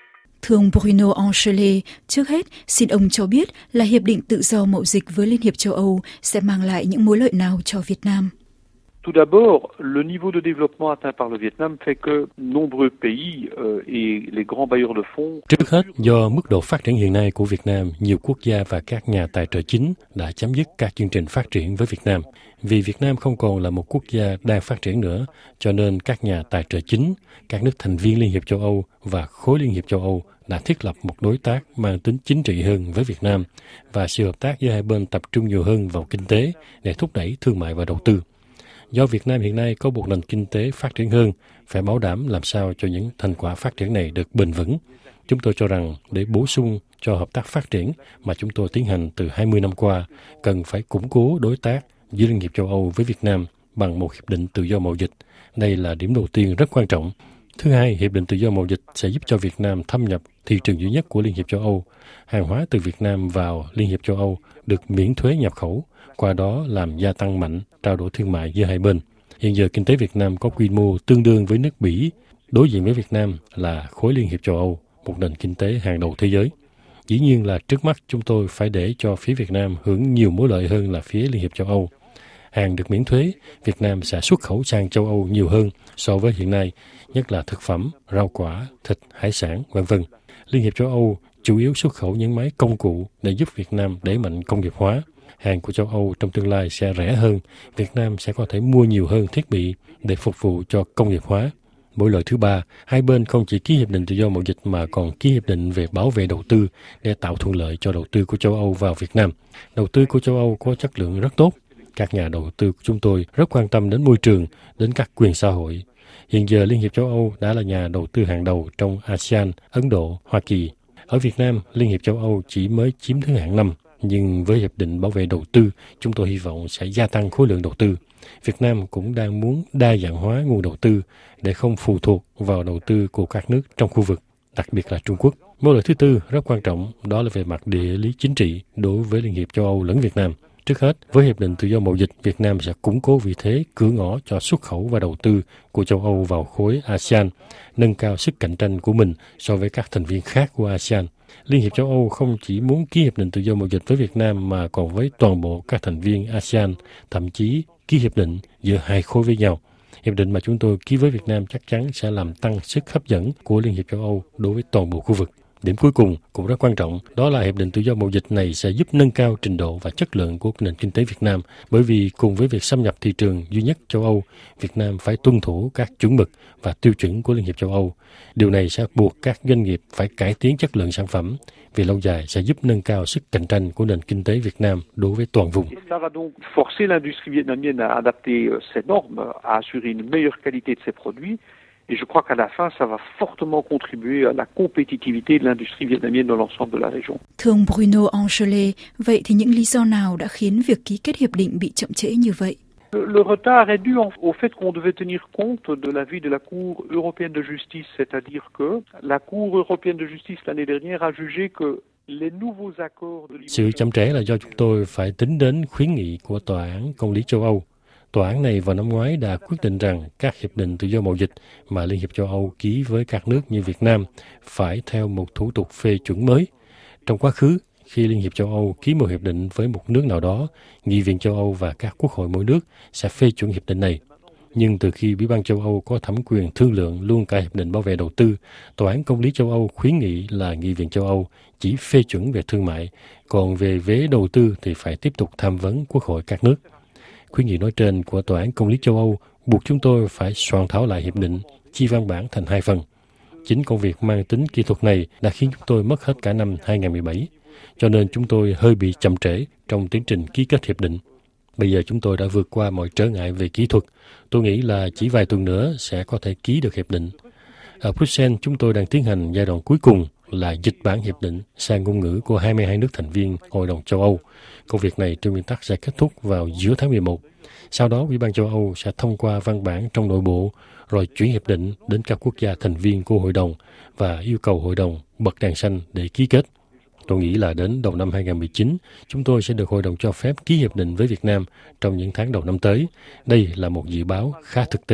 Thưa ông Bruno Angele, trước hết xin ông cho biết là Hiệp định Tự do Mậu Dịch với Liên hiệp châu Âu sẽ mang lại những mối lợi nào cho Việt Nam? Tout d'abord, le niveau de développement atteint par le Vietnam fait que nombreux pays euh, et les grands bailleurs de fonds. Trước hết, do mức độ phát triển hiện nay của Việt Nam, nhiều quốc gia và các nhà tài trợ chính đã chấm dứt các chương trình phát triển với Việt Nam. Vì Việt Nam không còn là một quốc gia đang phát triển nữa, cho nên các nhà tài trợ chính, các nước thành viên Liên hiệp châu Âu và khối Liên hiệp châu Âu đã thiết lập một đối tác mang tính chính trị hơn với Việt Nam và sự hợp tác giữa hai bên tập trung nhiều hơn vào kinh tế để thúc đẩy thương mại và đầu tư. Do Việt Nam hiện nay có một nền kinh tế phát triển hơn, phải bảo đảm làm sao cho những thành quả phát triển này được bền vững. Chúng tôi cho rằng để bổ sung cho hợp tác phát triển mà chúng tôi tiến hành từ hai mươi năm qua, cần phải củng cố đối tác giữa Liên hiệp châu Âu với Việt Nam bằng một hiệp định tự do mậu dịch. Đây là điểm đầu tiên rất quan trọng. Thứ hai, hiệp định tự do mậu dịch sẽ giúp cho Việt Nam thâm nhập thị trường duy nhất của Liên hiệp châu Âu. Hàng hóa từ Việt Nam vào Liên hiệp châu Âu được miễn thuế nhập khẩu, qua đó làm gia tăng mạnh trao đổi thương mại giữa hai bên. Hiện giờ kinh tế Việt Nam có quy mô tương đương với nước Bỉ, đối diện với Việt Nam là khối Liên hiệp châu Âu, một nền kinh tế hàng đầu thế giới. Dĩ nhiên là trước mắt chúng tôi phải để cho phía Việt Nam hưởng nhiều mối lợi hơn là phía Liên hiệp châu Âu. Hàng được miễn thuế, Việt Nam sẽ xuất khẩu sang châu Âu nhiều hơn so với hiện nay, nhất là thực phẩm, rau quả, thịt, hải sản, vân vân. Liên hiệp châu Âu chủ yếu xuất khẩu những máy công cụ để giúp Việt Nam đẩy mạnh công nghiệp hóa. Hàng của châu Âu trong tương lai sẽ rẻ hơn, Việt Nam sẽ có thể mua nhiều hơn thiết bị để phục vụ cho công nghiệp hóa. Mối lợi thứ ba, hai bên không chỉ ký hiệp định tự do mậu dịch mà còn ký hiệp định về bảo vệ đầu tư để tạo thuận lợi cho đầu tư của châu Âu vào Việt Nam. Đầu tư của châu Âu có chất lượng rất tốt. Các nhà đầu tư của chúng tôi rất quan tâm đến môi trường, đến các quyền xã hội. Hiện giờ Liên hiệp châu Âu đã là nhà đầu tư hàng đầu trong a sê an, Ấn Độ, Hoa Kỳ. Ở Việt Nam, Liên hiệp châu Âu chỉ mới chiếm thứ hạng năm. Nhưng với Hiệp định Bảo vệ Đầu tư, chúng tôi hy vọng sẽ gia tăng khối lượng đầu tư. Việt Nam cũng đang muốn đa dạng hóa nguồn đầu tư để không phụ thuộc vào đầu tư của các nước trong khu vực, đặc biệt là Trung Quốc. Mối lợi thứ tư rất quan trọng, đó là về mặt địa lý chính trị đối với Liên hiệp châu Âu lẫn Việt Nam. Trước hết, với Hiệp định Tự do Mậu dịch, Việt Nam sẽ củng cố vị thế cửa ngõ cho xuất khẩu và đầu tư của châu Âu vào khối a sê an, nâng cao sức cạnh tranh của mình so với các thành viên khác của a sê an. Liên hiệp châu Âu không chỉ muốn ký hiệp định tự do mậu dịch với Việt Nam mà còn với toàn bộ các thành viên a sê an, thậm chí ký hiệp định giữa hai khối với nhau. Hiệp định mà chúng tôi ký với Việt Nam chắc chắn sẽ làm tăng sức hấp dẫn của Liên hiệp châu Âu đối với toàn bộ khu vực. Điểm cuối cùng cũng rất quan trọng, đó là hiệp định tự do mậu dịch này sẽ giúp nâng cao trình độ và chất lượng của nền kinh tế Việt Nam, bởi vì cùng với việc xâm nhập thị trường duy nhất châu Âu, Việt Nam phải tuân thủ các chuẩn mực và tiêu chuẩn của Liên hiệp châu Âu. Điều này sẽ buộc các doanh nghiệp phải cải tiến chất lượng sản phẩm, vì lâu dài sẽ giúp nâng cao sức cạnh tranh của nền kinh tế Việt Nam đối với toàn vùng. Ça va donc forcer l'industrie vietnamienne à adapter ses normes, à assurer une meilleure qualité de ses produits. Et je crois qu'à la fin, ça va fortement contribuer à la compétitivité de l'industrie vietnamienne dans l'ensemble de la région. Thưa ông Bruno Angele, vậy thì những lý do nào đã khiến việc ký kết hiệp định bị chậm trễ như vậy? Le retard est dû au fait qu'on devait tenir compte de l'avis de la Cour européenne de justice, c'est-à-dire que la Cour européenne de justice l'année dernière a jugé que les nouveaux accords de Sự chậm trễ là do chúng tôi phải tính đến khuyến nghị của Tòa án Công lý châu Âu. Tòa án này vào năm ngoái đã quyết định rằng các hiệp định tự do mậu dịch mà Liên hiệp châu Âu ký với các nước như Việt Nam phải theo một thủ tục phê chuẩn mới. Trong quá khứ, khi Liên hiệp châu Âu ký một hiệp định với một nước nào đó, Nghị viện châu Âu và các quốc hội mỗi nước sẽ phê chuẩn hiệp định này. Nhưng từ khi Ủy ban châu Âu có thẩm quyền thương lượng luôn cả hiệp định bảo vệ đầu tư, Tòa án Công lý châu Âu khuyến nghị là Nghị viện châu Âu chỉ phê chuẩn về thương mại, còn về vế đầu tư thì phải tiếp tục tham vấn quốc hội các nước. Khuyến nghị nói trên của Tòa án Công lý châu Âu buộc chúng tôi phải soạn thảo lại hiệp định, chia văn bản thành hai phần. Chính công việc mang tính kỹ thuật này đã khiến chúng tôi mất hết cả năm hai không một bảy, cho nên chúng tôi hơi bị chậm trễ trong tiến trình ký kết hiệp định. Bây giờ chúng tôi đã vượt qua mọi trở ngại về kỹ thuật. Tôi nghĩ là chỉ vài tuần nữa sẽ có thể ký được hiệp định. Ở Bruxelles, chúng tôi đang tiến hành giai đoạn cuối cùng là dịch bản hiệp định sang ngôn ngữ của hai mươi hai nước thành viên Hội đồng châu Âu. Công việc này trên nguyên tắc sẽ kết thúc vào giữa tháng mười một. Sau đó, Ủy ban châu Âu sẽ thông qua văn bản trong nội bộ, rồi chuyển hiệp định đến các quốc gia thành viên của Hội đồng và yêu cầu Hội đồng bật đèn xanh để ký kết. Tôi nghĩ là đến đầu năm hai không một chín, chúng tôi sẽ được Hội đồng cho phép ký hiệp định với Việt Nam trong những tháng đầu năm tới. Đây là một dự báo khá thực tế.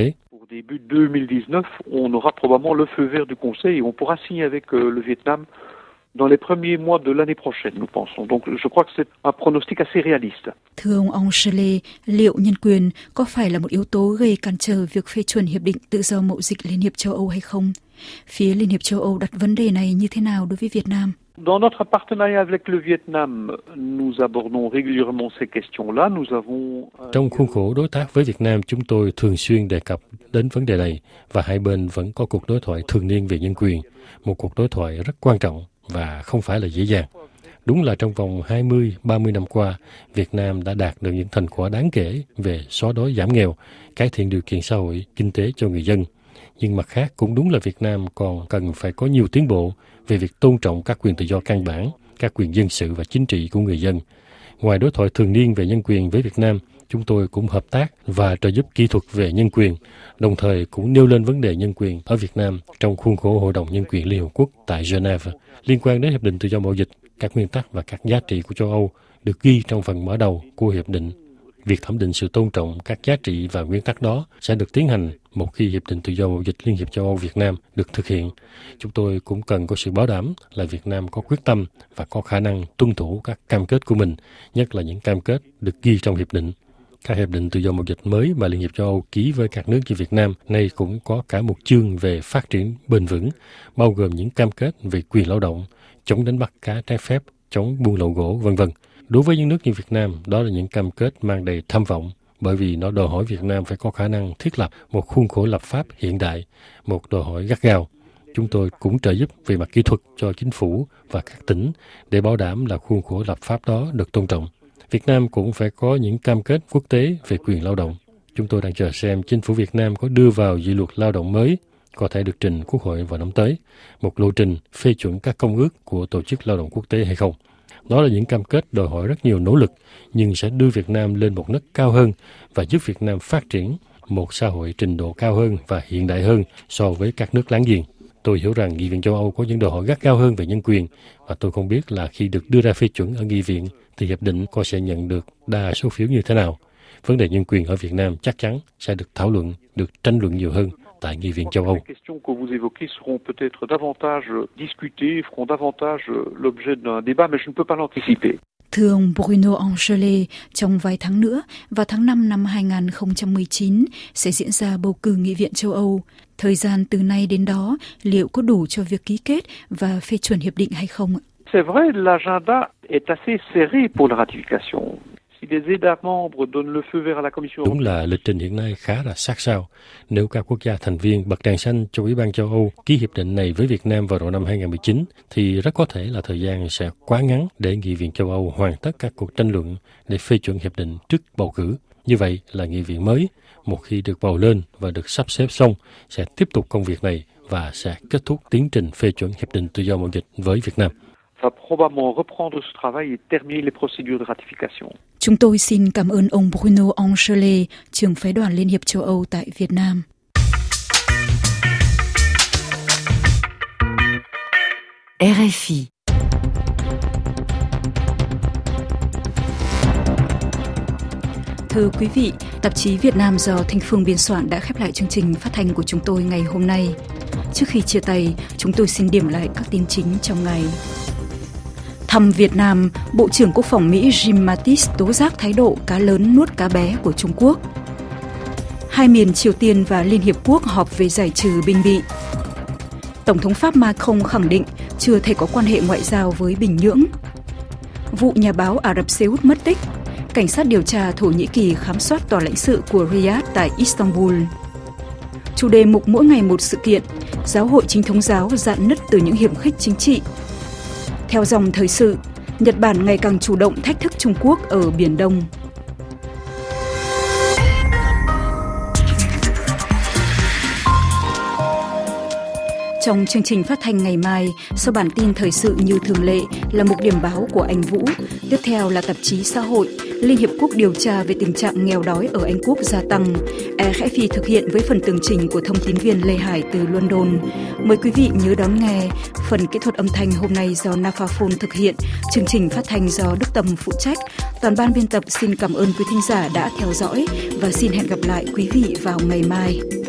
Début deux mille dix-neuf, on aura probablement le feu vert du Conseil et on pourra signer avec le Vietnam dans les premiers mois de l'année prochaine, nous pensons. Donc je crois que c'est un pronostic assez réaliste. Thưa ông Angele, liệu nhân quyền có phải là một yếu tố gây cản trở việc phê chuẩn Hiệp định Tự do Mậu dịch Liên hiệp châu Âu hay không? Phía Liên hiệp châu Âu đặt vấn đề này như thế nào đối với Việt Nam? Dans notre partenariat avec le Vietnam, nous abordons régulièrement ces questions-là. Nous avons Trong khuôn khổ đối tác với Việt Nam, chúng tôi thường xuyên đề cập đến vấn đề này và hai bên vẫn có cuộc đối thoại thường niên về nhân quyền, một cuộc đối thoại rất quan trọng và không phải là dễ dàng. Đúng là trong vòng hai mươi đến ba mươi năm qua, Việt Nam đã đạt được những thành quả đáng kể về xóa đói giảm nghèo, cải thiện điều kiện xã hội, kinh tế cho người dân. Nhưng mặt khác cũng đúng là Việt Nam còn cần phải có nhiều tiến bộ về việc tôn trọng các quyền tự do căn bản, các quyền dân sự và chính trị của người dân. Ngoài đối thoại thường niên về nhân quyền với Việt Nam, chúng tôi cũng hợp tác và trợ giúp kỹ thuật về nhân quyền, đồng thời cũng nêu lên vấn đề nhân quyền ở Việt Nam trong khuôn khổ Hội đồng Nhân quyền Liên Hợp Quốc tại Geneva. Liên quan đến Hiệp định Tự do Mậu dịch, các nguyên tắc và các giá trị của châu Âu được ghi trong phần mở đầu của Hiệp định. Việc thẩm định sự tôn trọng các giá trị và nguyên tắc đó sẽ được tiến hành một khi Hiệp định Tự do Mậu dịch Liên hiệp châu Âu Việt Nam được thực hiện. Chúng tôi cũng cần có sự bảo đảm là Việt Nam có quyết tâm và có khả năng tuân thủ các cam kết của mình, nhất là những cam kết được ghi trong Hiệp định. Các hiệp định tự do mậu dịch mới mà Liên hiệp châu Âu ký với các nước như Việt Nam nay cũng có cả một chương về phát triển bền vững, bao gồm những cam kết về quyền lao động, chống đánh bắt cá trái phép, chống buôn lậu gỗ, vân vân. Đối với những nước như Việt Nam, đó là những cam kết mang đầy tham vọng, bởi vì nó đòi hỏi Việt Nam phải có khả năng thiết lập một khuôn khổ lập pháp hiện đại, một đòi hỏi gắt gao. Chúng tôi cũng trợ giúp về mặt kỹ thuật cho chính phủ và các tỉnh để bảo đảm là khuôn khổ lập pháp đó được tôn trọng. Việt Nam cũng phải có những cam kết quốc tế về quyền lao động. Chúng tôi đang chờ xem chính phủ Việt Nam có đưa vào dự luật lao động mới, có thể được trình Quốc hội vào năm tới, một lộ trình phê chuẩn các công ước của Tổ chức Lao động Quốc tế hay không. Đó là những cam kết đòi hỏi rất nhiều nỗ lực, nhưng sẽ đưa Việt Nam lên một nấc cao hơn và giúp Việt Nam phát triển một xã hội trình độ cao hơn và hiện đại hơn so với các nước láng giềng. Tôi hiểu rằng Nghị viện châu Âu có những đòi hỏi gắt gao hơn về nhân quyền, và tôi không biết là khi được đưa ra phê chuẩn ở Nghị viện thì hiệp định có sẽ nhận được đa số phiếu như thế nào. Vấn đề nhân quyền ở Việt Nam chắc chắn sẽ được thảo luận, được tranh luận nhiều hơn tại Nghị viện châu Âu. Thưa ông Bruno Angele, trong vài tháng nữa, vào tháng năm năm hai không một chín, sẽ diễn ra bầu cử Nghị viện châu Âu. Thời gian từ nay đến đó, liệu có đủ cho việc ký kết và phê chuẩn hiệp định hay không? C'est vrai, l'agenda est assez serré pour la ratification. Đúng là lịch trình hiện nay khá là sát sao. Nếu các quốc gia thành viên bật đèn xanh cho Ủy ban châu Âu ký hiệp định này với Việt Nam vào đầu năm hai không một chín, thì rất có thể là thời gian sẽ quá ngắn để Nghị viện châu Âu hoàn tất các cuộc tranh luận để phê chuẩn hiệp định trước bầu cử. Như vậy là Nghị viện mới, một khi được bầu lên và được sắp xếp xong, sẽ tiếp tục công việc này và sẽ kết thúc tiến trình phê chuẩn hiệp định tự do mậu dịch với Việt Nam. Va probablement reprendre ce travail et terminer les procédures de ratification. Chúng tôi xin cảm ơn ông Bruno Angele, trưởng phái đoàn Liên hiệp châu Âu tại Việt Nam. rờ ép i. Thưa quý vị, tạp chí Việt Nam do Thanh Phương biên soạn đã khép lại chương trình phát thanh của chúng tôi ngày hôm nay. Trước khi chia tay, chúng tôi xin điểm lại các tin chính trong ngày. Thăm Việt Nam, Bộ trưởng Quốc phòng Mỹ Jim Mattis tố giác thái độ cá lớn nuốt cá bé của Trung Quốc. Hai miền Triều Tiên và Liên Hiệp Quốc họp về giải trừ binh bị. Tổng thống Pháp Macron khẳng định chưa thể có quan hệ ngoại giao với Bình Nhưỡng. Vụ nhà báo Ả Rập Xê Út mất tích. Cảnh sát điều tra Thổ Nhĩ Kỳ khám soát tòa lãnh sự của Riyadh tại Istanbul. Chủ đề mục mỗi ngày một sự kiện, giáo hội chính thống giáo rạn nứt từ những hiểm khích chính trị. Theo dòng thời sự, Nhật Bản ngày càng chủ động thách thức Trung Quốc ở Biển Đông. Trong chương trình phát thanh ngày mai, sau bản tin thời sự như thường lệ là mục điểm báo của anh Vũ. Tiếp theo là tạp chí xã hội, Liên Hiệp Quốc điều tra về tình trạng nghèo đói ở Anh Quốc gia tăng. rờ ép i thực hiện với phần tường trình của thông tín viên Lê Hải từ London. Mời quý vị nhớ đón nghe. Phần kỹ thuật âm thanh hôm nay do Nafaphone thực hiện. Chương trình phát thanh do Đức Tâm phụ trách. Toàn ban biên tập xin cảm ơn quý thính giả đã theo dõi và xin hẹn gặp lại quý vị vào ngày mai.